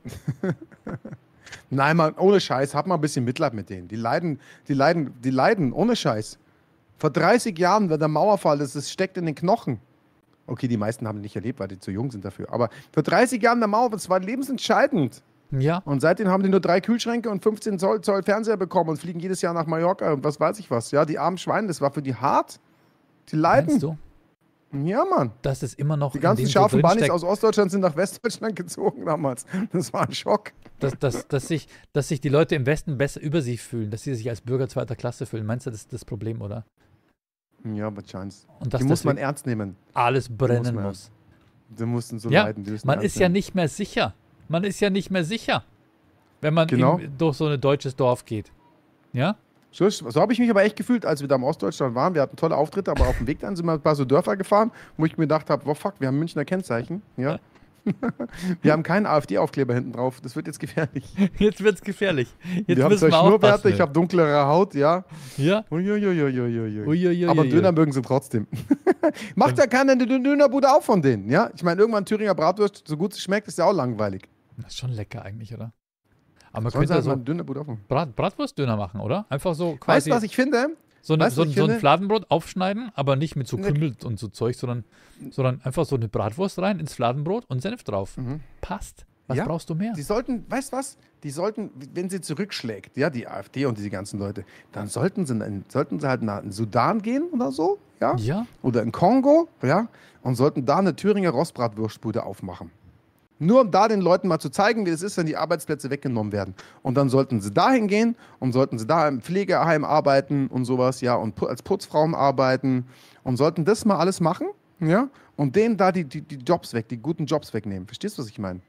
Nein, Mann, ohne Scheiß, hab mal ein bisschen Mitleid mit denen. Die leiden, die leiden, die leiden, ohne Scheiß. Vor dreißig Jahren, wenn der Mauerfall ist, es steckt in den Knochen. Okay, die meisten haben nicht erlebt, weil die zu jung sind dafür. Aber vor dreißig Jahren der Mauerfall, das war lebensentscheidend. Ja, Und seitdem haben die nur drei Kühlschränke und fünfzehn Zoll, Zoll Fernseher bekommen und fliegen jedes Jahr nach Mallorca und was weiß ich was. Ja, die armen Schweine, das war für die hart. Die leiden. meinst du, Ja, Mann. dass es immer noch Die ganzen in denen scharfen so Bunnies drinsteckt, aus Ostdeutschland sind nach Westdeutschland gezogen damals. Das war ein Schock. dass, dass, dass, sich, dass sich die Leute im Westen besser über sich fühlen, dass sie sich als Bürger zweiter Klasse fühlen. Meinst du, das ist das Problem, oder? Ja, aber Chance. Und dass Die muss man deswegen ernst nehmen. alles brennen man muss. Die mussten so Ja, leiden. Die müssen man ernst ist ja nehmen. nicht mehr sicher. Man ist ja nicht mehr sicher, wenn man Genau. in, durch so ein deutsches Dorf geht. Ja? So, so habe ich mich aber echt gefühlt, als wir da im Ostdeutschland waren. Wir hatten tolle Auftritte, aber auf dem Weg dann sind wir ein paar so Dörfer gefahren, wo ich mir gedacht habe, oh fuck, wir haben Münchner Kennzeichen. Ja. Wir haben keinen AfD-Aufkleber hinten drauf. Das wird jetzt gefährlich. Jetzt wird's gefährlich. Jetzt wir haben müssen zwei wir Schnurrbärte, aufpassen. ich habe dunklere Haut, ja. Ja? Uiuiuiuiui. Uiuiui. Aber Döner mögen sie trotzdem. Macht ja keiner eine Dö- Dönerbude auf von denen, ja? Ich meine, irgendwann Thüringer Bratwurst, so gut sie schmeckt, ist ja auch langweilig. Das ist schon lecker eigentlich, oder? Aber man Sollen sie könnte halt mal so eine Dönerbude aufmachen. Brat, Bratwurstdöner machen, oder? Einfach so Weißt quasi du, was ich finde? so, eine, weißt du, so, ein- ich so ein finde- Fladenbrot aufschneiden, aber nicht mit so Ne. Kümmel und so Zeug, sondern, sondern einfach so eine Bratwurst rein ins Fladenbrot und Senf drauf. Mhm. Passt. Was Ja, brauchst du mehr? Die sollten, weißt du was? Die sollten, wenn sie zurückschlägt, ja, die AfD und diese ganzen Leute, dann sollten sie, in- sollten sie halt nach in Sudan gehen oder so, ja? Ja, Oder in Kongo, ja? Und sollten da eine Thüringer Rostbratwurstbude aufmachen. Nur um da den Leuten mal zu zeigen, wie es ist, wenn die Arbeitsplätze weggenommen werden. Und dann sollten sie dahin gehen und sollten sie da im Pflegeheim arbeiten und sowas, ja, und pu- als Putzfrauen arbeiten und sollten das mal alles machen, ja, und denen da die, die, die Jobs weg, die guten Jobs wegnehmen. Verstehst du, was ich meine?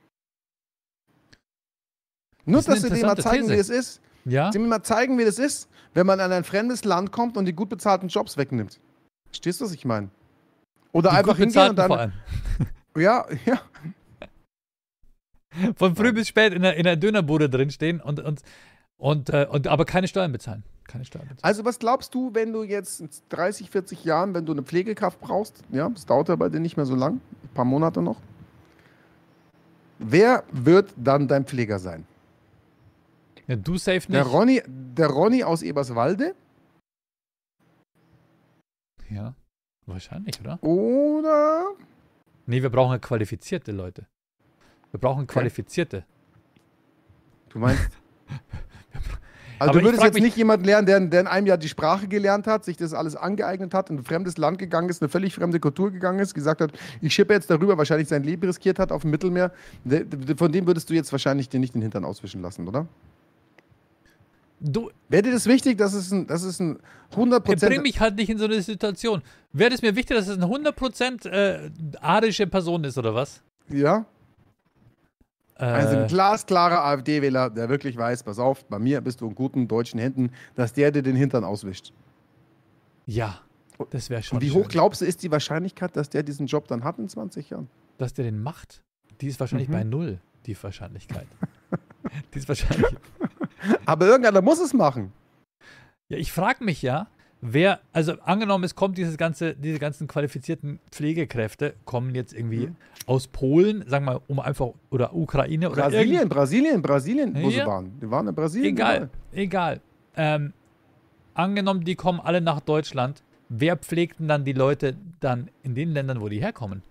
Nur, Das ist eine dass sie denen mal interessante zeigen, wie These. es ist. ja. Sie mir mal zeigen, wie das ist, wenn man an ein fremdes Land kommt und die gut bezahlten Jobs wegnimmt. Verstehst du, was ich meine? Oder Die einfach gut hingehen und bezahlten vor dann. allem. Ja, ja. Von früh bis spät in der, in der Dönerbude drinstehen und, und, und, äh, und aber keine Steuern bezahlen. Keine Steuern bezahlen. Also, was glaubst du, wenn du jetzt in dreißig, vierzig Jahren, wenn du eine Pflegekraft brauchst, ja, das dauert ja bei dir nicht mehr so lang, ein paar Monate noch. Wer wird dann dein Pfleger sein? Ja, du safe nicht. Der Ronny, der Ronny aus Eberswalde. Ja, wahrscheinlich, oder? Oder. Nee, wir brauchen ja qualifizierte Leute. Wir brauchen qualifizierte. Du meinst. Also Aber du würdest ich frag jetzt mich- nicht jemanden lernen, der, der in einem Jahr die Sprache gelernt hat, sich das alles angeeignet hat, in ein fremdes Land gegangen ist, eine völlig fremde Kultur gegangen ist, gesagt hat, ich schippe jetzt darüber, wahrscheinlich sein Leben riskiert hat auf dem Mittelmeer. Der- der- Von dem würdest du jetzt wahrscheinlich dir nicht den Hintern auswischen lassen, oder? Du, Wäre dir das wichtig, dass es ein, dass es ein hundert bring Prozent... mich halt nicht in so eine Situation. Wäre es mir wichtig, dass es eine hundert Prozent äh, arische Person ist, oder was? Ja? Äh, Also ein glasklarer AfD-Wähler, der wirklich weiß, pass auf, bei mir bist du in guten deutschen Händen, dass der dir den Hintern auswischt. ja, das wäre schon Und wie schön. hoch glaubst du, ist die Wahrscheinlichkeit, dass der diesen Job dann hat in zwanzig Jahren? Dass der den macht, die ist wahrscheinlich Mhm. bei null, die Wahrscheinlichkeit. die ist wahrscheinlich... Aber irgendeiner muss es machen. Ja, ich frage mich ja, wer, also angenommen, es kommt dieses ganze, diese ganzen qualifizierten Pflegekräfte, kommen jetzt irgendwie Mhm. aus Polen, sagen wir mal, um einfach, oder Ukraine oder Brasilien, Brasilien, Brasilien, wo Ja. sie waren. Die waren in Brasilien. Egal, egal. Ähm, angenommen, die kommen alle nach Deutschland. Wer pflegt denn dann die Leute dann in den Ländern, wo die herkommen?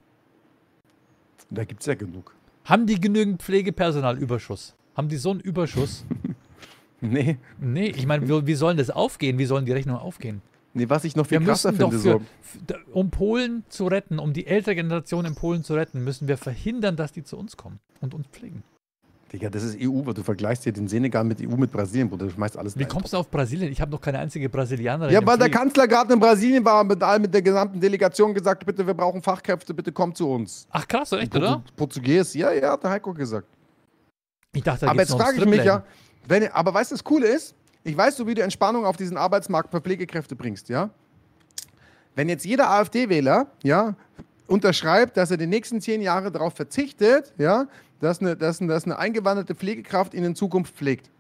Da gibt es ja genug. Haben die genügend Pflegepersonalüberschuss? Haben die so einen Überschuss? Nee, Nee, ich meine, wie, wie sollen das aufgehen? Wie sollen die Rechnungen aufgehen? nee, was ich noch viel Wir krasser müssen doch finde, für, so. f- da- um Polen zu retten, um die ältere Generation in Polen zu retten, müssen wir verhindern, dass die zu uns kommen und uns pflegen. Digga, das ist E U, weil du vergleichst hier den Senegal mit E U mit Brasilien, Bruder, du schmeißt alles Wie rein. kommst du auf Brasilien? Ich habe noch keine einzige Brasilianerin. Ja, im weil der Pflege- Kanzler gerade in Brasilien war und mit, all- mit der gesamten Delegation gesagt, bitte, wir brauchen Fachkräfte, bitte kommt zu uns. Ach krass, echt, Portu- oder? Portugies, ja, ja, hat der Heiko gesagt. Ich dachte, da Aber gibt's jetzt noch frage ich mich ja, Stripläden. wenn, aber weißt du, das Coole ist, ich weiß so, wie du Entspannung auf diesen Arbeitsmarkt für Pflegekräfte bringst, ja? Wenn jetzt jeder AfD-Wähler, ja, unterschreibt, dass er die nächsten zehn Jahre darauf verzichtet, ja, dass eine, dass, eine, dass eine eingewanderte Pflegekraft ihn in Zukunft pflegt.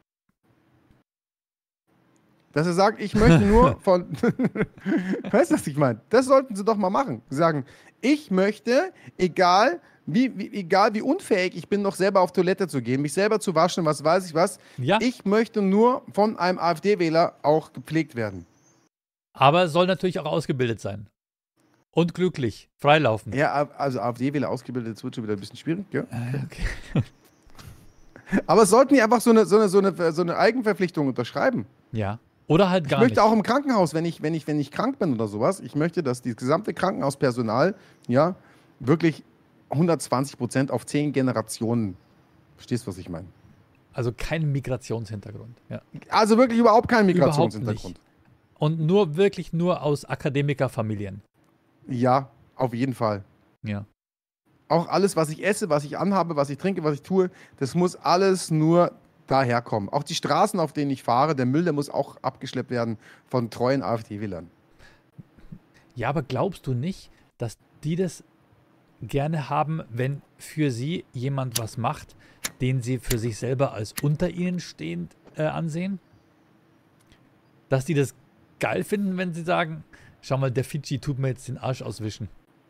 Dass er sagt, ich möchte nur von... Weißt du, was ich meine? Das sollten sie doch mal machen. Sie sagen, ich möchte, egal wie, wie, egal wie unfähig ich bin, noch selber auf Toilette zu gehen, mich selber zu waschen, was weiß ich was, Ja, ich möchte nur von einem AfD-Wähler auch gepflegt werden. aber soll natürlich auch ausgebildet sein. Und glücklich, freilaufen. Ja, also AfD-Wähler ausgebildet, das wird schon wieder ein bisschen schwierig, ja. Äh, okay. Aber sollten die einfach so eine, so eine, so eine, so eine Eigenverpflichtung unterschreiben? Ja. Oder halt Ich gar möchte nicht. auch im Krankenhaus, wenn ich, wenn, ich, wenn ich krank bin oder sowas, ich möchte, dass das gesamte Krankenhauspersonal ja wirklich hundertzwanzig Prozent auf zehn Generationen, verstehst du, was ich meine? Also kein Migrationshintergrund. Ja. Also wirklich überhaupt keinen Überhaupt Migrationshintergrund. Und nur wirklich nur aus Akademikerfamilien. Ja, auf jeden Fall. Ja. Auch alles, was ich esse, was ich anhabe, was ich trinke, was ich tue, das muss alles nur daherkommen. Auch die Straßen, auf denen ich fahre, der Müll, der muss auch abgeschleppt werden von treuen AfD-Wählern. Ja, aber glaubst du nicht, dass die das gerne haben, wenn für sie jemand was macht, den sie für sich selber als unter ihnen stehend äh, ansehen? Dass die das geil finden, wenn sie sagen, schau mal, der Fidschi tut mir jetzt den Arsch auswischen.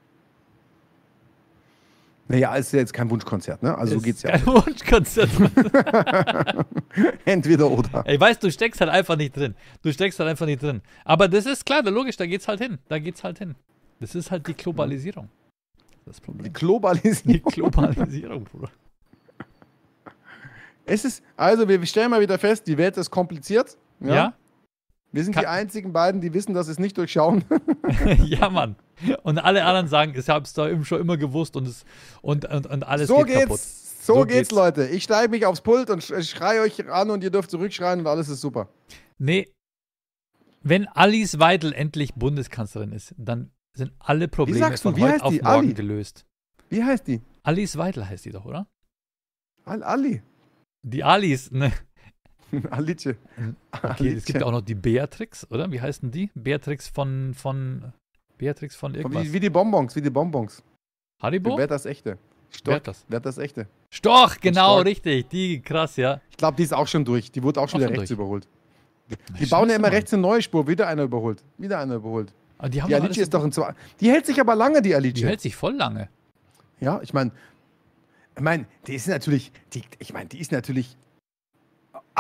Naja, ist ja jetzt kein Wunschkonzert, ne? Also so Ist geht's ja. kein Wunschkonzert. Entweder oder. Ey, weißt du, du steckst halt einfach nicht drin. Du steckst halt einfach nicht drin. Aber das ist klar, logisch, da geht's halt hin. Da geht's halt hin. Das ist halt die Globalisierung. Das Die Problem. Die Globalisierung. Globalisierung, Bruder. Es ist, also wir stellen mal wieder fest, die Welt ist kompliziert. Ja? Ja? Wir sind Ka- die einzigen beiden, die wissen, dass sie es nicht durchschauen. Ja, Mann. Und alle anderen sagen, ich hab's da eben schon immer gewusst und, es, und, und, und alles so geht geht's. kaputt. So, So geht's, geht's. Leute. Ich steige mich aufs Pult und sch- schreie euch an und ihr dürft zurückschreien und alles ist super. Nee, wenn Alice Weidel endlich Bundeskanzlerin ist, dann sind alle Probleme sagst du, von wie heute heißt auf die? morgen Ali? gelöst. Wie heißt die? Alice Weidel heißt die doch, oder? Al Ali. Die Alice, ne? Alice. Okay, es gibt auch noch die Beatrix, oder? Wie heißt denn die? Beatrix von, von, Beatrix von irgendwas. Wie, wie die Bonbons, wie die Bonbons. Haribo? Wer das echte? Wer Storch. hat das? Wer hat das echte? Storch, genau, Storch. richtig. Die, krass, ja. Ich glaube, die ist auch schon durch. Die wurde auch schon Auch wieder schon rechts durch. überholt. Die Na, bauen ja scheiße, immer Mann. rechts eine neue Spur. Wieder einer überholt. Wieder einer überholt. Aber die haben Die doch Alice alles- ist doch ein zwei. Die hält sich aber lange, die Alice. Die hält sich voll lange. Ja, ich meine, ich meine, die ist natürlich, die, ich meine, die ist natürlich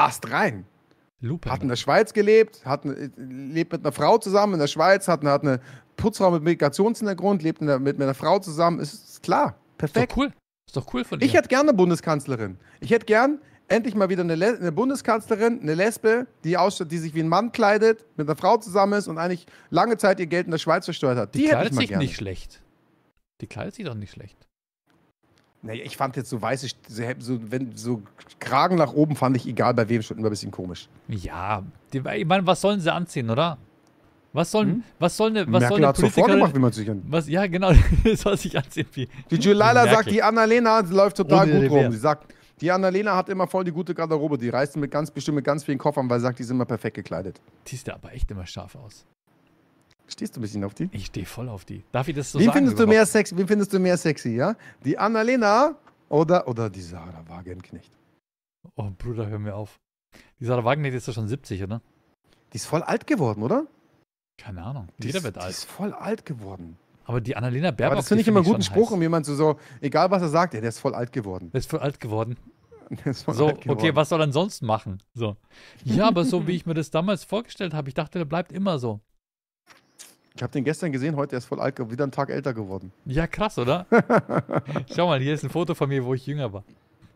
astrein. Lupe. Hat in der Schweiz gelebt, hat, eine- lebt mit einer Frau zusammen in der Schweiz, hat, eine- hat eine Putzfrau mit Migrationshintergrund, lebt in der, mit, mit einer Frau zusammen. Ist, ist klar, Ist doch perfekt. cool. Ist doch cool von dir. Ich hätte gerne eine Bundeskanzlerin. Ich hätte gern endlich mal wieder eine, Le eine Bundeskanzlerin, eine Lesbe, die, ausschaut, die sich wie ein Mann kleidet, mit einer Frau zusammen ist und eigentlich lange Zeit ihr Geld in der Schweiz versteuert hat. Die, Die hätte ich kleidet mal sich gerne. nicht schlecht. Die kleidet sich doch nicht schlecht. Naja, ich fand jetzt so weiße, so, so, wenn, so Kragen nach oben fand ich, egal bei wem, schon immer ein bisschen komisch. Ja, die, ich meine, was sollen sie anziehen, oder? Was sollen, Hm? was soll eine, was soll Merkel eine hat so vorgemacht, Politikerin, wie man sich an. was, ja genau, soll sich anziehen wie, Die Julila Merkel. sagt, die Annalena läuft total Ohne gut Revier. rum. Sie sagt, die Annalena hat immer voll die gute Garderobe. Die reist mit ganz bestimmt mit ganz vielen Koffern, weil sie sagt, die sind immer perfekt gekleidet. die sieht aber echt immer scharf aus. Stehst du ein bisschen auf die? Ich stehe voll auf die. Darf ich das so Wen sagen? findest, du überhaupt? mehr sexy, wen findest du mehr sexy, ja? Die Annalena oder, oder die Sarah Wagenknecht? Oh, Bruder, hör mir auf. Die Sarah Wagenknecht ist doch schon siebzig, oder? Die ist voll alt geworden, oder? Keine Ahnung. Die Jeder ist, wird Die alt. ist voll alt geworden. Aber die Annalena Baerbock, Aber das finde ich die immer einen guten schon Spruch, heiß. um jemanden zu so, egal was er sagt, ja, der ist voll alt geworden. Der ist voll alt geworden. Der ist voll So, alt geworden. okay, was soll er ansonsten machen? So. Ja, aber so wie ich mir das damals vorgestellt habe, ich dachte, der bleibt immer so. Ich habe den gestern gesehen, heute er ist voll alt geworden, wieder einen Tag älter geworden. Ja, krass, oder? Schau mal, hier ist ein Foto von mir, wo ich jünger war.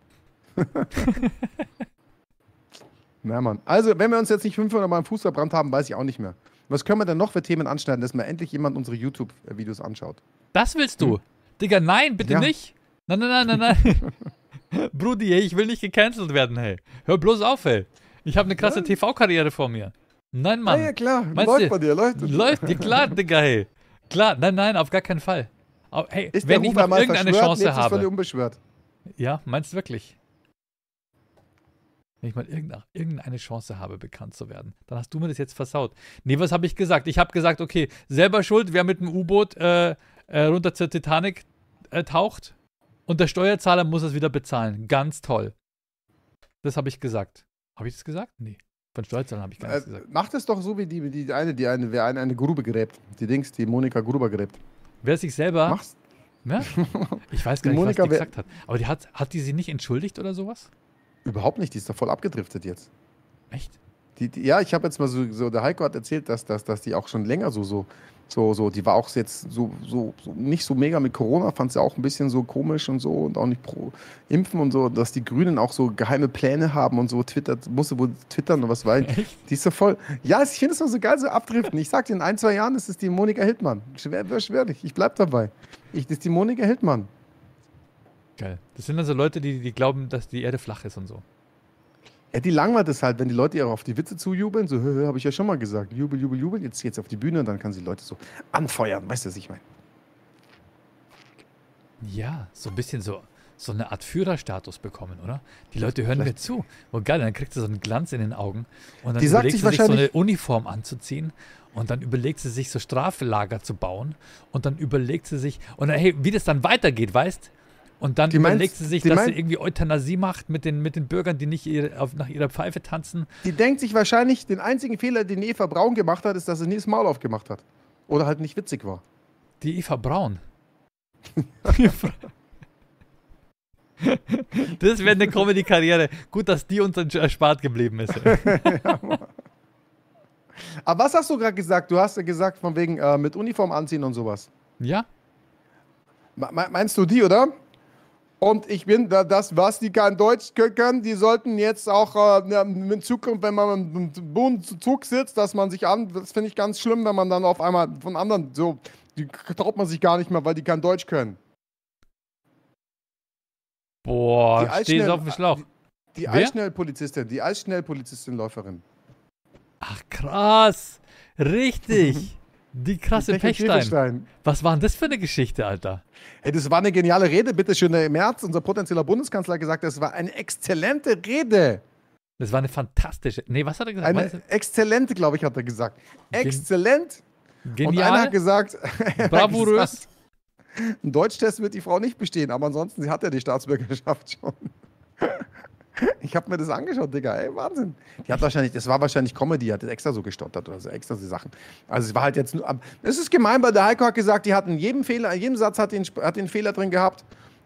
Na, Mann. Also, wenn wir uns jetzt nicht fünfhundert Mal im Fuß verbrannt haben, weiß ich auch nicht mehr. Was können wir denn noch für Themen anschneiden, dass mal endlich jemand unsere YouTube-Videos anschaut? Das willst du? Digga, nein, bitte Ja. nicht. Nein, nein, nein, nein, nein. Brudi, ey, ich will nicht gecancelt werden, hey. Hör bloß auf, ey. Ich habe eine krasse T V-Karriere vor mir. Nein, Mann. Ja, ja, klar. Meinst läuft du- bei dir, läuft. Läuft dir klar, Digga, hey. Klar, nein, nein, auf gar keinen Fall. Au- Hey, Ist der wenn ich Ruf noch einmal irgendeine verschwört, Chance lebt sich völlig habe. unbeschwert. Ja, meinst du wirklich? Wenn ich mal irgendeine, irgendeine Chance habe, bekannt zu werden, dann hast du mir das jetzt versaut. Nee, was habe ich gesagt? Ich habe gesagt, okay, selber schuld, wer mit dem U-Boot äh, äh, runter zur Titanic äh, taucht und der Steuerzahler muss es wieder bezahlen. Ganz toll. Das habe ich gesagt. Habe ich das gesagt? Nee. Von Steuerzahlern habe ich gar Äh, nichts gesagt. macht es doch so wie die, die eine, die eine, wer eine, eine Grube gräbt. Die Dings, die Monika Gruber gräbt. Wer sich selber. Mach's. Ja? Ich weiß Die gar nicht, Monika was die wär- gesagt hat. Aber die hat, hat die sich nicht entschuldigt oder sowas? Überhaupt nicht, die ist doch voll abgedriftet jetzt. Echt? Die, die, ja, ich habe jetzt mal so, so, der Heiko hat erzählt, dass, dass, dass die auch schon länger so, so, so, so, die war auch jetzt so, so, so nicht so mega mit Corona, fand sie auch ein bisschen so komisch und so und auch nicht pro Impfen und so, dass die Grünen auch so geheime Pläne haben und so twittert, musste wohl twittern und was, weil die ist so voll, ja, ich finde es noch so geil, so abdriften. Ich sag dir, in ein, zwei Jahren ist es die Monika Hildmann. Schwer, schwer nicht, ich bleib dabei. Ich, das ist die Monika Hildmann. Geil. Das sind also Leute, die, die glauben, dass die Erde flach ist und so. Ja, die langweilt es halt, wenn die Leute ihr auf die Witze zujubeln, so, habe ich ja schon mal gesagt, jubel, jubel, jubel, jetzt geht's auf die Bühne und dann kann sie die Leute so anfeuern, weißt du, was ich meine? Ja, so ein bisschen so, so eine Art Führerstatus bekommen, oder? Die Leute hören mir Vielleicht- zu. Oh geil, dann kriegt sie so einen Glanz in den Augen. Und dann Die sagt überlegt sich sie sich so eine wahrscheinlich- Uniform anzuziehen. Und dann überlegt sie sich so Straflager zu bauen. Und dann überlegt sie sich, und dann, hey, wie das dann weitergeht, weißt? Und dann Die meint- überlegt sie sich, die dass meint- sie irgendwie Euthanasie macht mit den, mit den Bürgern, die nicht ihre, auf, nach ihrer Pfeife tanzen. Die denkt sich wahrscheinlich, den einzigen Fehler, den Eva Braun gemacht hat, ist, dass sie nie das Maul aufgemacht hat. Oder halt nicht witzig war. Die Eva Braun. Das wäre eine Comedy-Karriere. Gut, dass die uns erspart geblieben ist. Aber was hast du gerade gesagt? Du hast ja gesagt, von wegen äh, mit Uniform anziehen und sowas. Ja? Me- me- Meinst du die, oder? Und ich bin da, das, was die kein Deutsch können, die sollten jetzt auch äh, ja, in Zukunft, wenn man im Zug sitzt, dass man sich an, das finde ich ganz schlimm, wenn man dann auf einmal von anderen so, die traut man sich gar nicht mehr, weil die kein Deutsch können. Boah, Die stehst Eisschnell- auf dem Schlauch. Die Wer? Eisschnellpolizistin, die Eisschnellpolizistin-Läuferin. Ach krass, richtig. Die krasse Die Pechel Pechstein. Klefenstein. Was war denn das für eine Geschichte, Alter? Hey, das war eine geniale Rede, bitteschön. Der Merz, unser potenzieller Bundeskanzler, hat gesagt, das war eine exzellente Rede. Das war eine fantastische. Nee, was hat er gesagt? Eine Meinst du- exzellente, glaube ich, hat er gesagt. Gen- Exzellent. Und einer Genial, hat gesagt, er hat bravourös. gesagt, einen Deutschtest wird die Frau nicht bestehen, aber ansonsten, sie hat ja die Staatsbürgerschaft schon. Ich habe mir das angeschaut, Digga, ey, Wahnsinn. Die hat wahrscheinlich, das war wahrscheinlich Comedy, hat das extra so gestottert oder so, extra so Sachen. Also es war halt jetzt nur, es ist gemein, weil der Heiko hat gesagt, die hat in jedem Fehler, in jedem Satz hat den, hat den Fehler drin gehabt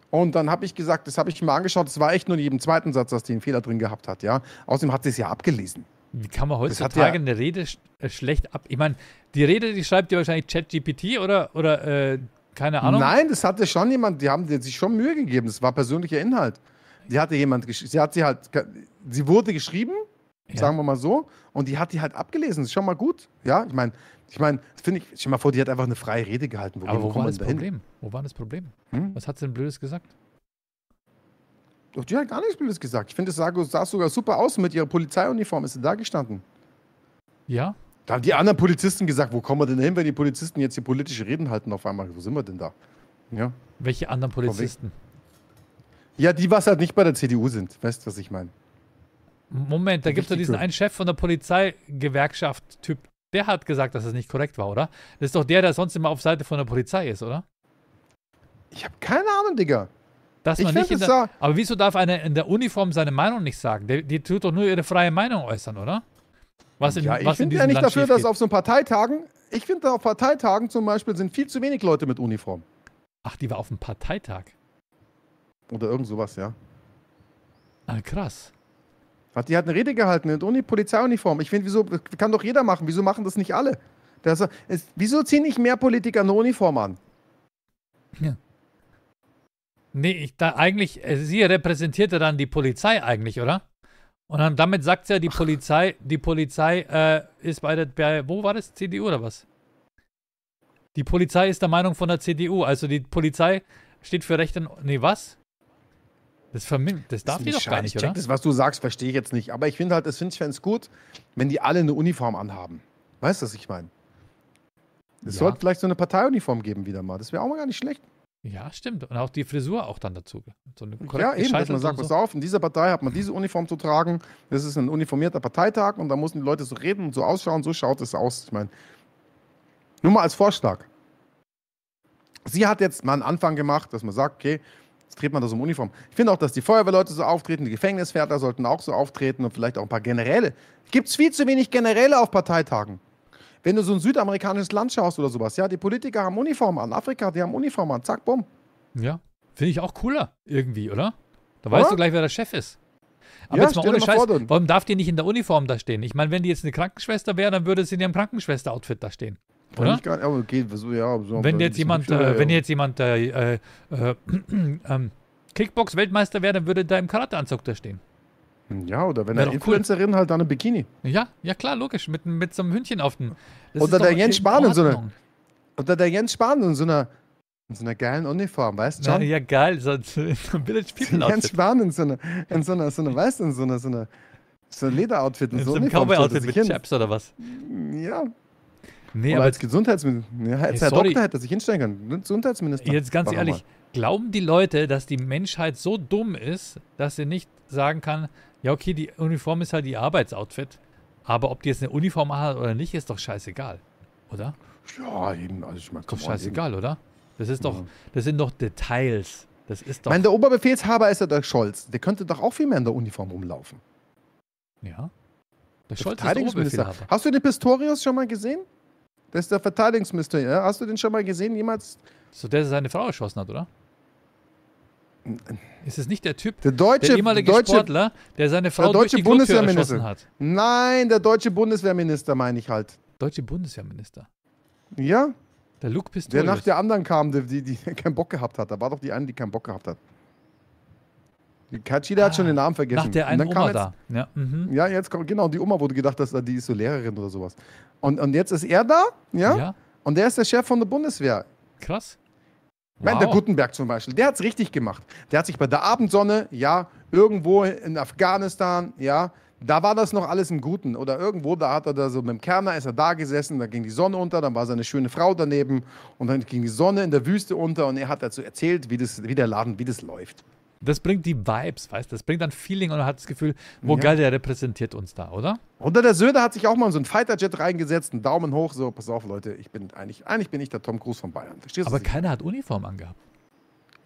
Und dann habe ich gesagt, das habe ich mir mal angeschaut, das war echt nur in jedem zweiten Satz, dass die einen Fehler drin gehabt hat, ja. Außerdem hat sie es ja abgelesen. Wie kann man Das hat heutzutage ja- eine Rede sch äh, schlecht ab... Ich meine, die Rede, die schreibt ja wahrscheinlich ChatGPT oder, oder äh, keine Ahnung. Nein, das hatte schon jemand, die haben dir sich schon Mühe gegeben, das war persönlicher Inhalt. Die hatte jemand, gesch- sie hat sie halt, sie wurde geschrieben, Ja. sagen wir mal so, und die hat die halt abgelesen, das ist schon mal gut, ja. Ich meine, ich meine, finde ich, stell dir mal vor, die hat einfach eine freie Rede gehalten. Aber wo kommen war wir das denn dahin? Problem? Wo war das Problem? Hm? Was hat sie denn Blödes gesagt? Doch, die hat gar nichts Blödes gesagt. Ich finde, es sah, sah sogar super aus mit ihrer Polizeiuniform, ist sie da gestanden. Ja? Da haben die anderen Polizisten gesagt, wo kommen wir denn hin, wenn die Polizisten jetzt hier politische Reden halten auf einmal? Wo sind wir denn da? Ja, Welche anderen Polizisten? ja die, was halt nicht bei der C D U sind. Weißt du, was ich meine? Moment, da gibt es doch Richtig diesen cool. einen Chef von der Polizeigewerkschaft-Typ. Der hat gesagt, dass es nicht korrekt war, oder? Das ist doch der, der sonst immer auf Seite von der Polizei ist, oder? Ich habe keine Ahnung, Digga. Dass Ich man find, nicht in es der, sah- aber wieso darf einer in der Uniform seine Meinung nicht sagen? Die, die tut doch nur ihre freie Meinung äußern, oder? Was in, Ja, ich was in finde diesem ja nicht Land dafür, schief dass geht. auf so Parteitagen, ich finde auf Parteitagen zum Beispiel sind viel zu wenig Leute mit Uniform. Ach, die war auf dem Parteitag. Oder irgend sowas, ja. Ah, krass. Hat die hat eine Rede gehalten in Uni Polizeiuniform. Ich finde, wieso kann doch jeder machen? Wieso machen das nicht alle? Das ist, wieso ziehen nicht mehr Politiker eine Uniform an? Nee, ich, da eigentlich, äh, sie repräsentierte dann die Polizei eigentlich, oder? Und dann damit sagt sie ja, die Polizei, die Polizei äh, ist bei der, bei, wo war das? C D U oder was? Die Polizei ist der Meinung von der C D U, also die Polizei steht für Recht und, nee, was? Das, vermin das darf die doch gar nicht, ich check oder? das, was du sagst, verstehe ich jetzt nicht. Aber ich finde halt, das finde ich ganz gut, wenn die alle eine Uniform anhaben. Weißt du, was ich meine? Es Ja. sollte vielleicht so eine Parteiuniform geben wieder mal. Das wäre auch mal gar nicht schlecht. Ja, stimmt. Und auch die Frisur auch dann dazu. So eine Ja, korrekt eben, dass gescheitelt man sagt, und pass so. auf, in dieser Partei hat man diese Uniform zu tragen. Das ist ein uniformierter Parteitag und da müssen die Leute so reden und so ausschauen. So schaut es aus. Ich meine, nur mal als Vorschlag. Sie hat jetzt mal einen Anfang gemacht, dass man sagt, okay, jetzt dreht man da so eine Uniform. Ich finde auch, dass die Feuerwehrleute so auftreten, die Gefängniswärter sollten auch so auftreten und vielleicht auch ein paar Generäle. Gibt es viel zu wenig Generäle auf Parteitagen. Wenn du so ein südamerikanisches Land schaust oder sowas, ja, die Politiker haben Uniformen an. Afrika, die haben Uniformen an. Zack, bumm. Ja, finde ich auch cooler irgendwie, oder? Da Oder? weißt du gleich, wer der Chef ist. Aber Ja, jetzt mal stell dir ohne mal Scheiß, vor, du- warum darf die nicht in der Uniform da stehen? Ich meine, wenn die jetzt eine Krankenschwester wäre, dann würde sie in ihrem Krankenschwester-Outfit da stehen. Kann Oder? ich gar nicht, aber geht, so, ja, so, Wenn ein jetzt bisschen jemand, hübscher, äh, wenn ja. jetzt jemand äh, äh, äh, ähm, Kickbox-Weltmeister wäre, dann würde da im Karateanzug da stehen. Ja, oder wenn Wär eine doch cool. Influencerin halt dann ein Bikini. Ja, ja klar, logisch, mit, mit so einem Hündchen auf dem. Das Oder ist der doch Jens in Spahn in so einer- Ordnung. Oder der Jens Spahn in so einer, in so einer geilen Uniform, weißt du Na, schon? ja, geil, so, so ein Village Jens People-Outfit. Spahn in so einer, in so einer, so einer, weißt du, in so einer, so einer, so ein Lederoutfit, in In so so einem Uniform stellt er Cowboy-Outfit sich mit hin. Chaps oder was? Ja, Nee, oder aber als Gesundheitsminister. Ja, als Ey, Herr sorry. Doktor hätte er sich hinstellen können. Gesundheitsminister. jetzt ganz War ehrlich, nochmal. glauben die Leute, dass die Menschheit so dumm ist, dass sie nicht sagen kann, ja okay, die Uniform ist halt die Arbeitsoutfit, aber ob die jetzt eine Uniform hat oder nicht, ist doch scheißegal, oder? Ja, eben. Also ich meine, Ist doch scheißegal, oder? Das ist doch, das sind doch Details. Das ist Ich doch, meine, der Oberbefehlshaber ist ja der Scholz. Der könnte doch auch viel mehr in der Uniform rumlaufen. ja. Der Der Scholz ist der Verteidigungsminister. Oberbefehlhaber. Hast du den Pistorius schon mal gesehen? Das ist der Verteidigungsminister. Ja? Hast du den schon mal gesehen? Jemals? So, der seine Frau erschossen hat, oder? Ist es nicht der Typ, Der deutsche, der ehemalige deutsche, Sportler, der seine Frau der durch deutsche die Klotür Bundeswehrminister. erschossen hat? Nein, der deutsche Bundeswehrminister meine ich halt. Deutsche Bundeswehrminister. Ja? Der Luke Der Pistorius. nach der anderen kam, die, die, die keinen Bock gehabt hat. Da war doch die eine, die keinen Bock gehabt hat. Die Katschida hat schon den Namen vergessen. Nach der Und einen dann kam Oma jetzt, da. Ja, mhm. Ja, jetzt kommt, genau, die Oma wurde gedacht, dass die ist so Lehrerin oder sowas. Und, und jetzt ist er da, ja? ja, Und der ist der Chef von der Bundeswehr. krass. Ich meine, der Wow. Gutenberg zum Beispiel, der hat es richtig gemacht. Der hat sich bei der Abendsonne, ja, irgendwo in Afghanistan, ja, da war das noch alles im Guten. Oder irgendwo, da hat er da so mit dem Kerner, ist er da gesessen, da ging die Sonne unter, dann war seine schöne Frau daneben und dann ging die Sonne in der Wüste unter und er hat dazu erzählt, wie, das, wie der Laden, wie das läuft. Das bringt die Vibes, weißt du? Das bringt dann Feeling und man hat das Gefühl, wo Ja. geil, der repräsentiert uns da, oder? Oder der Söder hat sich auch mal in so einen Fighterjet reingesetzt, einen Daumen hoch, so, pass auf, Leute, ich bin eigentlich, eigentlich bin ich der Tom Cruise von Bayern. Verstehst du? Aber was ich keiner hat Uniform angehabt.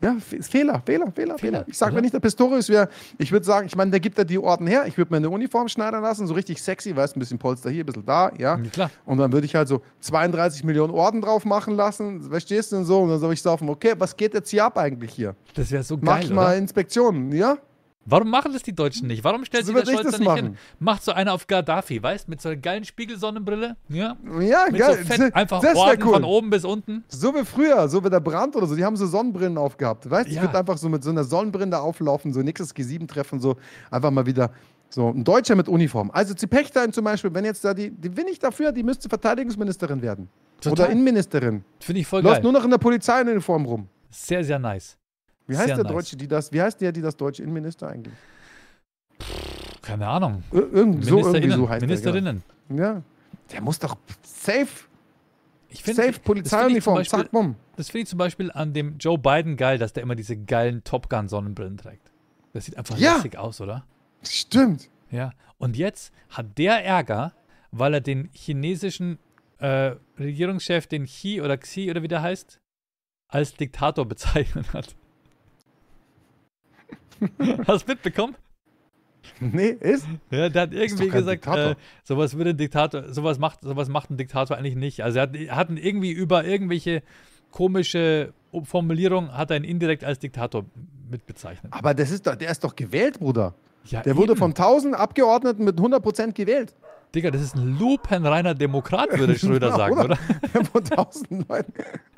Ja, F- Fehler, Fehler, Fehler, Fehler. Ich sag, oder? wenn ich der Pistorius wäre, ich würde sagen, ich meine, der gibt ja die Orden her, ich würde mir eine Uniform schneidern lassen, so richtig sexy, weißt, ein bisschen Polster hier, ein bisschen da, ja. Ja, klar. Und dann würde ich halt so zweiunddreißig Millionen Orden drauf machen lassen, verstehst du, und so, und dann soll ich saufen, okay, was geht jetzt hier ab eigentlich hier? Das wäre so Mach geil, mal oder? Inspektionen, ja? Warum machen das die Deutschen nicht? Warum stellt So sich würd der ich Scholz das da nicht machen. hin? Macht so einer auf Gaddafi, weißt? Mit so einer geilen Spiegelsonnenbrille. Ja. Ja, Mit geil. so fett, einfach das wäre Orden cool. von oben bis unten. So wie früher, so wie der Brandt oder so, die haben so Sonnenbrillen aufgehabt. Weißt du, ich Ja. würde einfach so mit so einer Sonnenbrille da auflaufen, so nächstes G sieben treffen, so einfach mal wieder so ein Deutscher mit Uniform. Also Zipechtein zum Beispiel, wenn jetzt da die, die bin ich dafür, die müsste Verteidigungsministerin werden. Total. Oder Innenministerin. Finde ich voll Läuft geil. nur noch in der Polizeiuniform rum. Sehr, sehr nice. Wie heißt Sehr der nice. Deutsche, die das, wie heißt der, die das deutsche Innenminister eigentlich? Keine Ahnung. Ir irgend, so irgendwie Ministerinnen. so heißt Ministerinnen. der. Ja. Der muss doch safe, Ich find- safe das find Polizeiuniform, ich zum Beispiel- zack, bumm. Das finde ich zum Beispiel an dem Joe Biden geil, dass der immer diese geilen Top Gun Sonnenbrillen trägt. Das sieht einfach Ja. lässig aus, oder? Stimmt. Ja. Und jetzt hat der Ärger, weil er den chinesischen äh, Regierungschef, den Xi oder Xi oder wie der heißt, als Diktator bezeichnet hat. Hast du mitbekommen? Nee, ist? Ja, der hat irgendwie doch kein gesagt, Diktator. äh, sowas würde ein Diktator, sowas macht, sowas macht ein Diktator eigentlich nicht. Also er hat, er hat ihn irgendwie über irgendwelche komische Formulierungen hat er ihn indirekt als Diktator mitbezeichnet. Aber das ist doch, der ist doch gewählt, Bruder. Ja, Der wurde eben. von tausend Abgeordneten mit hundert Prozent gewählt. Digga, das ist ein lupenreiner Demokrat, würde Schröder Ja, sagen, oder? Der wurde tausend Leuten.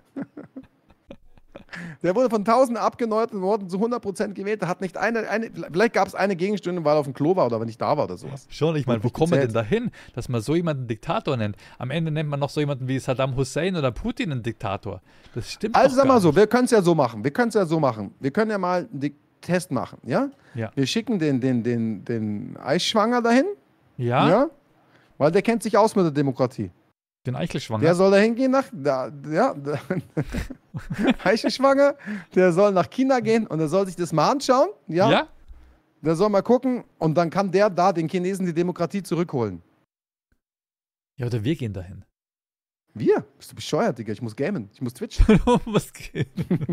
Der wurde von tausend Abgeordneten worden zu hundert Prozent gewählt. Da hat nicht eine, eine vielleicht gab es eine Gegenstunde, weil er auf dem Klo war oder wenn ich da war oder sowas. Schon, ich meine, wo Nicht kommen wir denn gezählt. dahin, dass man so jemanden Diktator nennt? Am Ende nennt man noch so jemanden wie Saddam Hussein oder Putin einen Diktator. Das stimmt Also doch sag gar mal so, nicht. wir können es ja so machen. Wir können es ja so machen. Wir können ja mal einen Dik- Test machen, ja? Ja. Wir schicken den, den, den, den Eichschwanger dahin, Ja, ja? Weil der kennt sich aus mit der Demokratie. den Eichelschwanger. Der soll da hingehen nach, da, ja, da, Eichelschwanger, der soll nach China gehen und der soll sich das mal anschauen, ja? ja? Der soll mal gucken und dann kann der da den Chinesen die Demokratie zurückholen. Ja, oder wir gehen dahin. Wir? Bist du bescheuert, Digga? Ich muss gamen, ich muss twitchen. Was geht?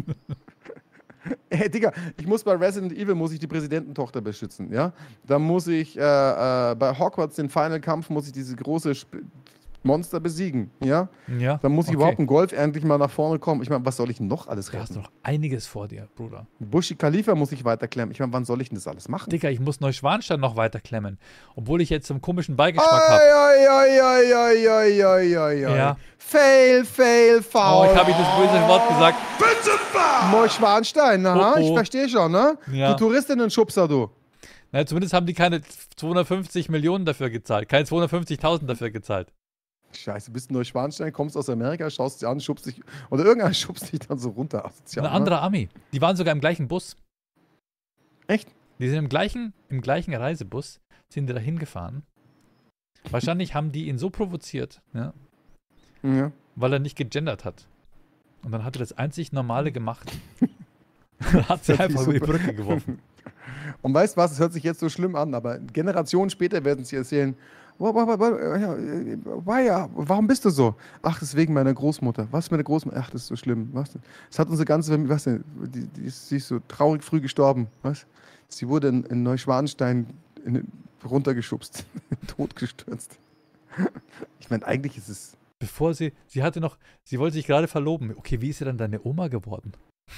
Hey, Digga, ich muss bei Resident Evil muss ich die Präsidententochter beschützen, ja? Dann muss ich äh, äh, bei Hogwarts den Final Kampf muss ich diese große Sp Monster besiegen, ja? Ja. Dann muss ich okay. überhaupt im Golf endlich mal nach vorne kommen. Ich meine, was soll ich denn noch alles Du hast retten? noch einiges vor dir, Bruder. Buschi Khalifa muss ich weiterklemmen. Ich meine, wann soll ich denn das alles machen? Digga, ich muss Neuschwanstein noch weiter klemmen. Obwohl ich jetzt so einen komischen Beigeschmack habe. Ai, ai, ai, ai, ai, ai, ai, ai. Ja. Fail, fail, Oh, foul. ich habe ich das böse Wort gesagt. Moschwanstein, aha, Oh, oh. ich verstehe schon, ne? Ja. Du Touristinnen-Schubser, du. Na, zumindest haben die keine zweihundertfünfzig Millionen dafür gezahlt. Keine zweihundertfünfzigtausend dafür gezahlt. Scheiße, bist in Neuschwanstein, kommst aus Amerika, schaust dich an, schubst dich, oder irgendeiner schubst dich dann so runter. Asozial, Ein ne? anderer Ami. Die waren sogar im gleichen Bus. Echt? Die sind im gleichen, im gleichen Reisebus, sind die da hingefahren. Wahrscheinlich haben die ihn so provoziert, ja, Ja. weil er nicht gegendert hat. Und dann hat er das einzig Normale gemacht. Dann hat sie Das hört sich einfach über die super- Brücke geworfen. Und weißt du was, es hört sich jetzt so schlimm an, aber Generationen später werden sie erzählen, "Wa- wa- wa- wa- ja, äh, wa- ja, warum bist du so? Ach, das ist wegen meiner Großmutter. Was mit der Großmutter? Ach, das ist so schlimm. Was denn? Das hat unsere ganze Familie, was denn? Die, die ist, sie ist so traurig früh gestorben. Was? Sie wurde in, in Neuschwanstein in, runtergeschubst, totgestürzt. Ich meine, eigentlich ist es. Bevor sie, sie hatte noch, sie wollte sich gerade verloben. Okay, wie ist sie dann deine Oma geworden?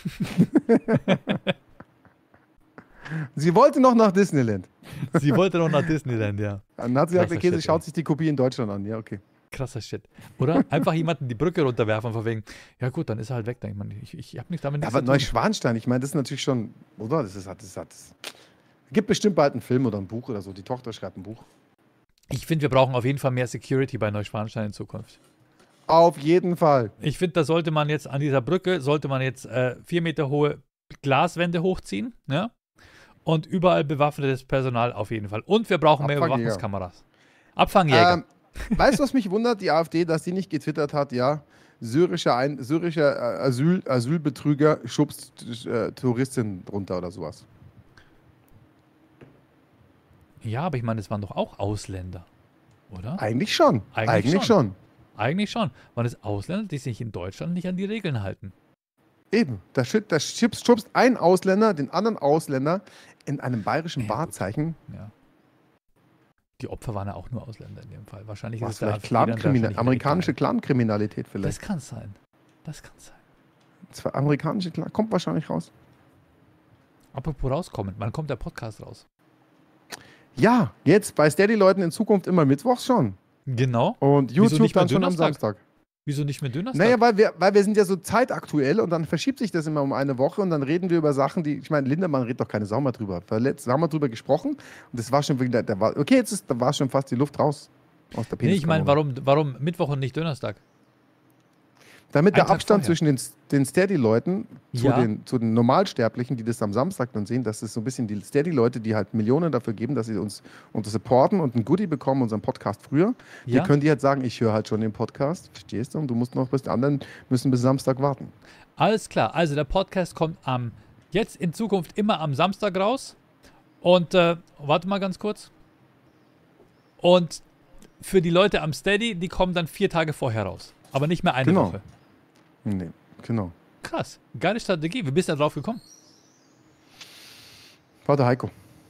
Sie wollte noch nach Disneyland. Sie wollte noch nach Disneyland, ja. Dann hat sie gesagt, Krasser okay, sie Shit, schaut ey. sich die Kopie in Deutschland an. Ja, okay. Krasser Shit. Oder einfach jemanden die Brücke runterwerfen, von wegen, ja gut, dann ist er halt weg. Ich, meine, ich, ich habe nichts damit Ja, nichts aber zu tun. Neuschwanstein, ich meine, das ist natürlich schon, oder? Das ist, das ist, das ist, gibt bestimmt bald einen Film oder ein Buch oder so. Die Tochter schreibt ein Buch. Ich finde, wir brauchen auf jeden Fall mehr Security bei Neuschwanstein in Zukunft. Auf jeden Fall. Ich finde, da sollte man jetzt an dieser Brücke, sollte man jetzt äh, vier Meter hohe Glaswände hochziehen, ja? Und überall bewaffnetes Personal auf jeden Fall. Und wir brauchen mehr Abfangjäger. Überwachungskameras. Abfangjäger. Ähm, weißt du, was mich wundert? Die AfD, dass die nicht getwittert hat, ja, syrischer, Ein syrischer äh, Asyl Asylbetrüger schubst äh, Touristin drunter oder sowas. Ja, aber ich meine, es waren doch auch Ausländer, oder? Eigentlich schon. Eigentlich Eigentlich, schon. Eigentlich schon. Waren es Ausländer, die sich in Deutschland nicht an die Regeln halten? Eben, da, schütt, da schubst, schubst ein Ausländer den anderen Ausländer in einem bayerischen Ja, Wahrzeichen. Ja. Die Opfer waren ja auch nur Ausländer in dem Fall. Wahrscheinlich Was ist es der vielleicht AfD dann Clankriminal, wahrscheinlich amerikanische egal. Clankriminalität Das vielleicht. kann sein. Das kann sein. Zwar amerikanische Clan, kommt wahrscheinlich raus. Apropos rauskommen, wann kommt der Podcast raus? Ja, jetzt bei Steady-Leuten in Zukunft immer mittwochs schon. Genau. Und Wieso YouTube nicht mehr dann schon am Donnerstag? Samstag. Wieso nicht mehr Dönerstag? Naja, weil wir, weil wir sind ja so zeitaktuell und dann verschiebt sich das immer um eine Woche und dann reden wir über Sachen, die, ich meine, Lindemann redet doch keine Sau mehr drüber. Verletzt, haben wir drüber gesprochen und das war schon wieder, da war, okay, jetzt ist, da war schon fast die Luft raus aus der nee, ich meine, Peniskanone. warum, warum Mittwoch und nicht Donnerstag? Damit Einen der Tag Abstand vorher. zwischen den, den Steady-Leuten zu, Ja. den, zu den Normalsterblichen, die das am Samstag dann sehen, das ist so ein bisschen die Steady-Leute, die halt Millionen dafür geben, dass sie uns, uns supporten und ein Goodie bekommen, unseren Podcast früher. Wir Ja. können die halt sagen, ich höre halt schon den Podcast, verstehst du? Und du musst noch bis die anderen müssen bis Samstag warten. Alles klar. Also der Podcast kommt am jetzt in Zukunft immer am Samstag raus. Und äh, warte mal ganz kurz. Und für die Leute am Steady, die kommen dann vier Tage vorher raus. Aber nicht mehr eine Genau. Woche. Nee, genau. Krass. Geile Strategie. Wie bist du da drauf gekommen? Vater Heiko.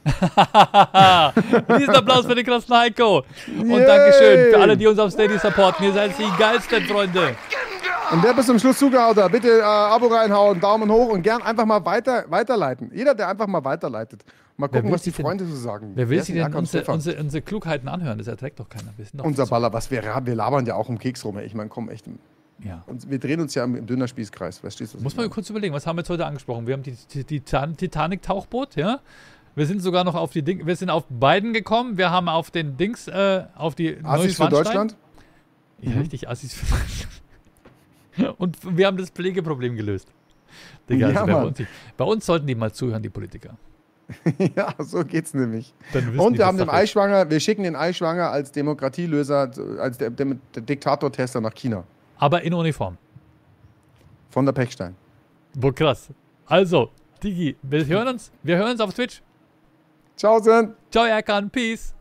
Riesen Applaus für den krassen Heiko. Und Yay. Dankeschön für alle, die uns auf Steady supporten. Ihr seid die geilsten, Freunde. Und wer bis zum Schluss zugehauen hat, bitte äh, Abo reinhauen, Daumen hoch und gern einfach mal weiter, weiterleiten. Jeder, der einfach mal weiterleitet. Mal Wer gucken, will was die sich denn- Freunde so sagen. Wer will ist sich denn denn Jakob unsere, Stefan? unsere, unsere Klugheiten anhören? Das erträgt doch keiner. Wir sind doch Unser zu- Baller, was wir, wir labern ja auch um Keks rum. ey. Ich meine, komm, echt. Ja. Und wir drehen uns ja im Dünnerspießkreis. Verstehst du? was Muss ich man meine? kurz überlegen, was haben wir jetzt heute angesprochen? Wir haben die, die, die Titan- Titanic-Tauchboot, ja. Wir sind sogar noch auf die Ding, wir sind auf beiden gekommen. Wir haben auf den Dings, äh, auf die Assis für Neuschwanstein. Deutschland? Ja, richtig, Assis für Deutschland. Und wir haben das Pflegeproblem gelöst. Digga, Ja, also bei, Mann. uns, bei uns sollten die mal zuhören, die Politiker. Ja, so geht's nämlich. Dann wissen Und die, wir was haben den Sache ist. Eischwanger, wir schicken den Eischwanger als Demokratielöser, als der, der, der Diktatortester nach China. Aber in Uniform. Von der Pechstein. Boah, krass. Also, Digi, wir hören uns. Wir hören uns auf Twitch. Ciao, Sen. Ciao, Erkan. Peace.